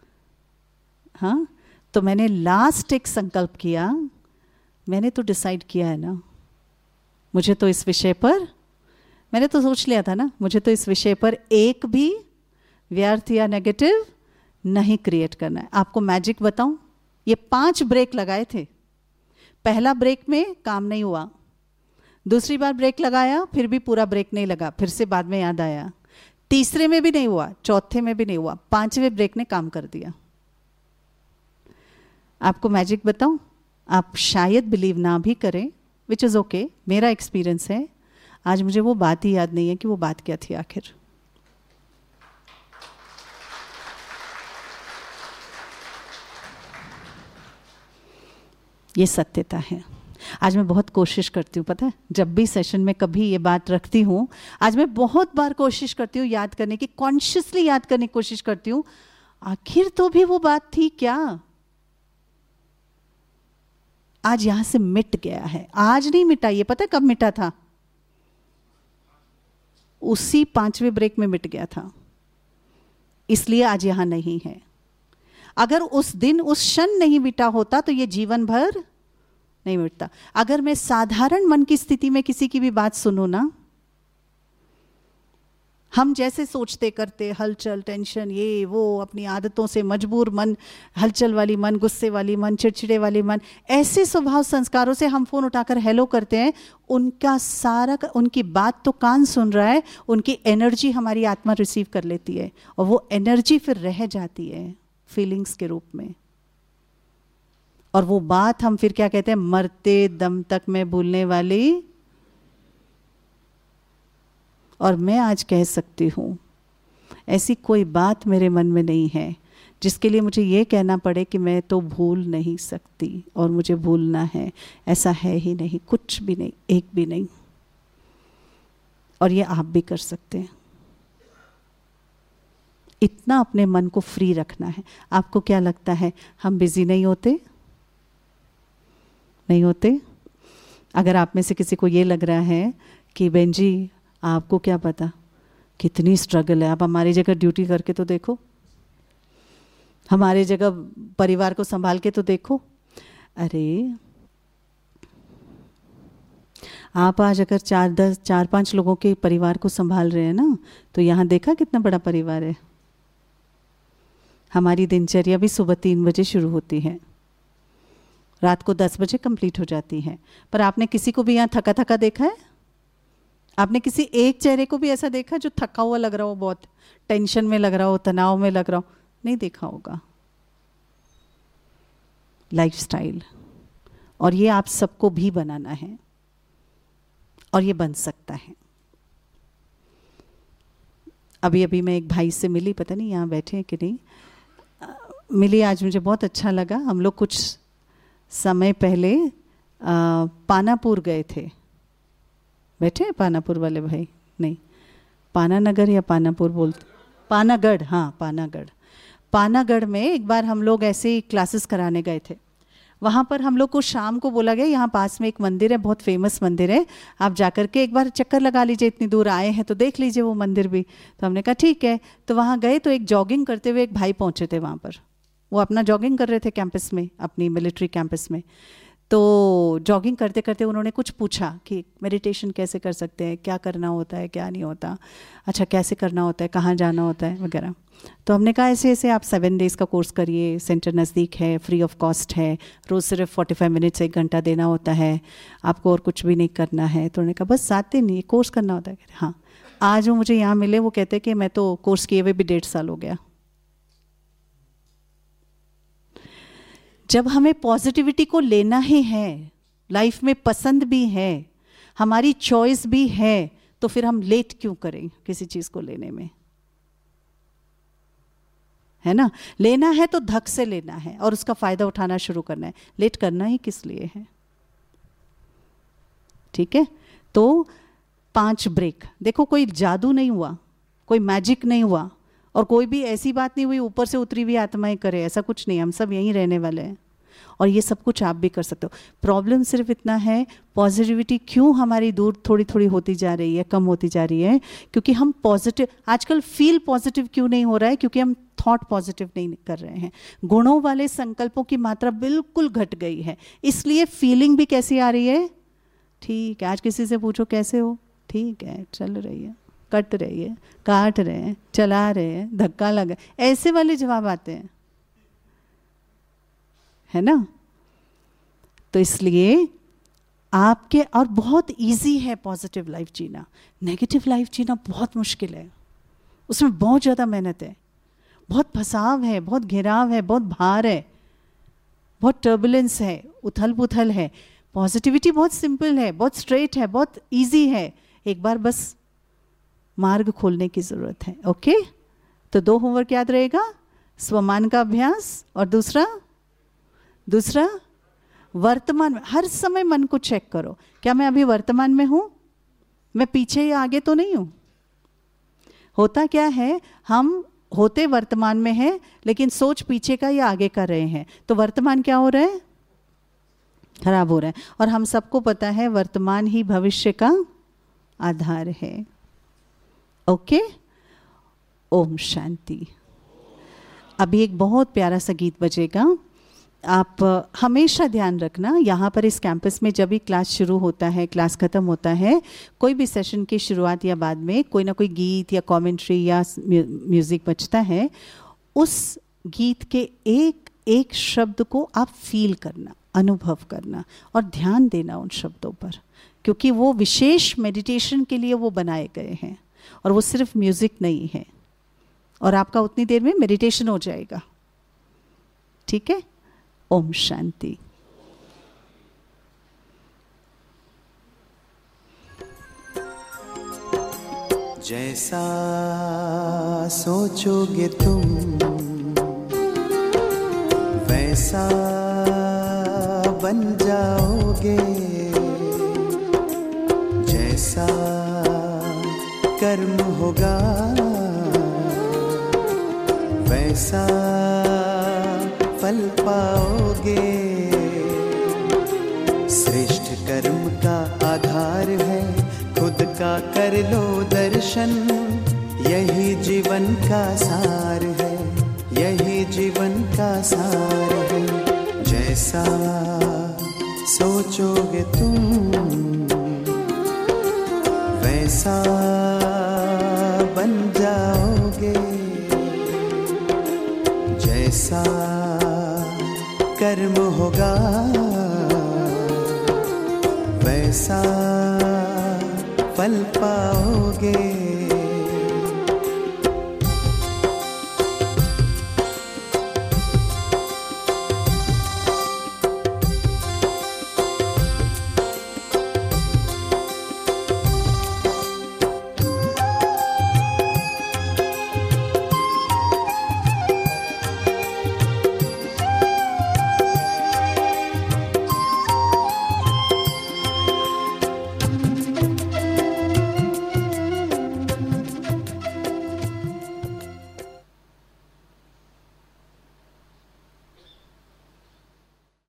हाँ, तो मैंने लास्ट एक संकल्प किया, मैंने तो डिसाइड किया है ना, मुझे तो इस विषय पर, मैंने तो सोच लिया था ना, मुझे तो इस विषय पर एक भी व्यर्थ या नेगेटिव नहीं क्रिएट करना है। आपको मैजिक बताऊं, ये पांच ब्रेक लगाए थे। पहला ब्रेक में काम नहीं हुआ, दूसरी बार ब्रेक लगाया फिर भी पूरा ब्रेक नहीं लगा, फिर से बाद में याद आया, तीसरे में भी नहीं हुआ, चौथे में भी नहीं हुआ, पांचवें ब्रेक ने काम कर दिया। आपको मैजिक बताऊं, आप शायद बिलीव ना भी करें, विच इज़ ओके, मेरा एक्सपीरियंस है। आज मुझे वो बात ही याद नहीं है कि वो बात क्या थी आखिर। ये सत्यता है। आज मैं बहुत कोशिश करती हूँ, पता है, जब भी सेशन में कभी ये बात रखती हूँ, आज मैं बहुत बार कोशिश करती हूँ याद करने की, कॉन्शियसली याद करने की कोशिश करती हूँ, आखिर तो भी वो बात थी क्या। आज यहां से मिट गया है। आज नहीं मिटा, ये पता कब मिटा था, उसी पांचवें ब्रेक में मिट गया था, इसलिए आज यहां नहीं है। अगर उस दिन, उस क्षण नहीं मिटा होता तो ये जीवन भर नहीं मिटता। अगर मैं साधारण मन की स्थिति में किसी की भी बात सुनूं ना, हम जैसे सोचते करते, हलचल, टेंशन, ये वो, अपनी आदतों से मजबूर मन, हलचल वाली मन, गुस्से वाली मन, चिड़चिड़े वाली मन, ऐसे स्वभाव संस्कारों से हम फोन उठाकर हेलो करते हैं, उनका सारा, उनकी बात तो कान सुन रहा है, उनकी एनर्जी हमारी आत्मा रिसीव कर लेती है, और वो एनर्जी फिर रह जाती है फीलिंग्स के रूप में। और वो बात हम फिर क्या कहते हैं, मरते दम तक में भूलने वाली। और मैं आज कह सकती हूँ ऐसी कोई बात मेरे मन में नहीं है जिसके लिए मुझे ये कहना पड़े कि मैं तो भूल नहीं सकती और मुझे भूलना है। ऐसा है ही नहीं, कुछ भी नहीं, एक भी नहीं। और ये आप भी कर सकते हैं। इतना अपने मन को फ्री रखना है। आपको क्या लगता है हम बिजी नहीं होते? नहीं होते? अगर आप में से किसी को ये लग रहा है कि बहन जी आपको क्या पता कितनी स्ट्रगल है, आप हमारी जगह ड्यूटी करके तो देखो, हमारे जगह परिवार को संभाल के तो देखो। अरे आप आज अगर चार दस चार पांच लोगों के परिवार को संभाल रहे हैं ना, तो यहाँ देखा कितना बड़ा परिवार है। हमारी दिनचर्या भी सुबह तीन बजे शुरू होती है, रात को दस बजे कंप्लीट हो जाती है। पर आपने किसी को भी यहाँ थका थका देखा है? आपने किसी एक चेहरे को भी ऐसा देखा जो थका हुआ लग रहा हो, बहुत टेंशन में लग रहा हो, तनाव में लग रहा हो? नहीं देखा होगा। लाइफस्टाइल, और ये आप सबको भी बनाना है, और ये बन सकता है। अभी अभी मैं एक भाई से मिली, पता नहीं यहाँ बैठे हैं कि नहीं, मिली, आज मुझे बहुत अच्छा लगा। हम लोग कुछ समय पहले आ, पानापुर गए थे। बैठे हैं पानापुर वाले भाई? नहीं, पानानगर या पानापुर बोलते, पानागढ़, हाँ पानागढ़। पानागढ़ में एक बार हम लोग ऐसे ही क्लासेस कराने गए थे। वहाँ पर हम लोग को शाम को बोला गया यहाँ पास में एक मंदिर है, बहुत फेमस मंदिर है, आप जाकर के एक बार चक्कर लगा लीजिए, इतनी दूर आए हैं तो देख लीजिए वो मंदिर भी। तो हमने कहा ठीक है। तो वहाँ गए तो एक जॉगिंग करते हुए एक भाई पहुँचे थे वहाँ पर। वो अपना जॉगिंग कर रहे थे कैंपस में, अपनी मिलिट्री कैंपस में। तो जॉगिंग करते करते उन्होंने कुछ पूछा कि मेडिटेशन कैसे कर सकते हैं, क्या करना होता है, क्या नहीं होता, अच्छा कैसे करना होता है, कहाँ जाना होता है वगैरह। तो हमने कहा ऐसे ऐसे आप सेवन डेज़ का कोर्स करिए, सेंटर नज़दीक है, फ्री ऑफ कॉस्ट है, रोज़ सिर्फ फोर्टी फाइव मिनट्स एक घंटा देना होता है, आपको और कुछ भी नहीं करना है। तो उन्होंने कहा बस सात दिन ये कोर्स करना होता है? हाँ। आज वो मुझे यहाँ मिले, वो कहते हैं कि मैं तो कोर्स किए हुए भी डेढ़ साल हो गया। जब हमें पॉजिटिविटी को लेना ही है, लाइफ में पसंद भी है, हमारी चॉइस भी है, तो फिर हम लेट क्यों करें किसी चीज को लेने में? है ना? लेना है तो धक से लेना है और उसका फायदा उठाना शुरू करना है। लेट करना ही किस लिए है? ठीक है। तो पांच ब्रेक। देखो कोई जादू नहीं हुआ, कोई मैजिक नहीं हुआ, और कोई भी ऐसी बात नहीं हुई ऊपर से उतरी हुई आत्माएं करे, ऐसा कुछ नहीं। हम सब यहीं रहने वाले हैं और ये सब कुछ आप भी कर सकते हो। प्रॉब्लम सिर्फ इतना है, पॉजिटिविटी क्यों हमारी दूर थोड़ी थोड़ी होती जा रही है, कम होती जा रही है? क्योंकि हम पॉजिटिव, आजकल फील पॉजिटिव क्यों नहीं हो रहा है? क्योंकि हम थॉट पॉजिटिव नहीं कर रहे हैं। गुणों वाले संकल्पों की मात्रा बिल्कुल घट गई है, इसलिए फीलिंग भी कैसी आ रही है? ठीक है। आज किसी से पूछो कैसे हो, ठीक है, चल रही है, कट रही है, काट रहे हैं, चला रहे हैं, धक्का लगा, ऐसे वाले जवाब आते हैं, है ना? तो इसलिए आपके, और बहुत इजी है पॉजिटिव लाइफ जीना, नेगेटिव लाइफ जीना बहुत मुश्किल है, उसमें बहुत ज़्यादा मेहनत है, बहुत फसाव है, बहुत घेराव है, बहुत भार है, बहुत टर्बुलेंस है, उथल पुथल है। पॉजिटिविटी बहुत सिंपल है, बहुत स्ट्रेट है, बहुत इजी है, एक बार बस मार्ग खोलने की जरूरत है। ओके, तो दो होमवर्क याद रहेगा, स्वमान का अभ्यास, और दूसरा दूसरा वर्तमान में हर समय मन को चेक करो, क्या मैं अभी वर्तमान में हूं? मैं पीछे या आगे तो नहीं हूं? होता क्या है, हम होते वर्तमान में हैं लेकिन सोच पीछे का या आगे कर रहे हैं, तो वर्तमान क्या हो रहा है? खराब हो रहा है। और हम सबको पता है वर्तमान ही भविष्य का आधार है। ओके, ओम शांति। अभी एक बहुत प्यारा सा गीत बजेगा, आप हमेशा ध्यान रखना, यहाँ पर इस कैंपस में जब भी क्लास शुरू होता है, क्लास ख़त्म होता है, कोई भी सेशन की शुरुआत या बाद में कोई ना कोई गीत या कमेंट्री या म्यूज़िक बजता है, उस गीत के एक एक शब्द को आप फील करना, अनुभव करना और ध्यान देना उन शब्दों पर, क्योंकि वो विशेष मेडिटेशन के लिए वो बनाए गए हैं और वो सिर्फ म्यूज़िक नहीं है। और आपका उतनी देर में मेडिटेशन हो जाएगा। ठीक है? ओम शांति। जैसा सोचोगे तुम वैसा बन जाओगे, जैसा कर्म होगा वैसा फल पाओगे। श्रेष्ठ कर्म का आधार है खुद का कर लो दर्शन, यही जीवन का सार है, यही जीवन का सार है। जैसा सोचोगे तुम वैसा बन जाओगे, जैसा कर्म होगा वैसा फल पाओगे।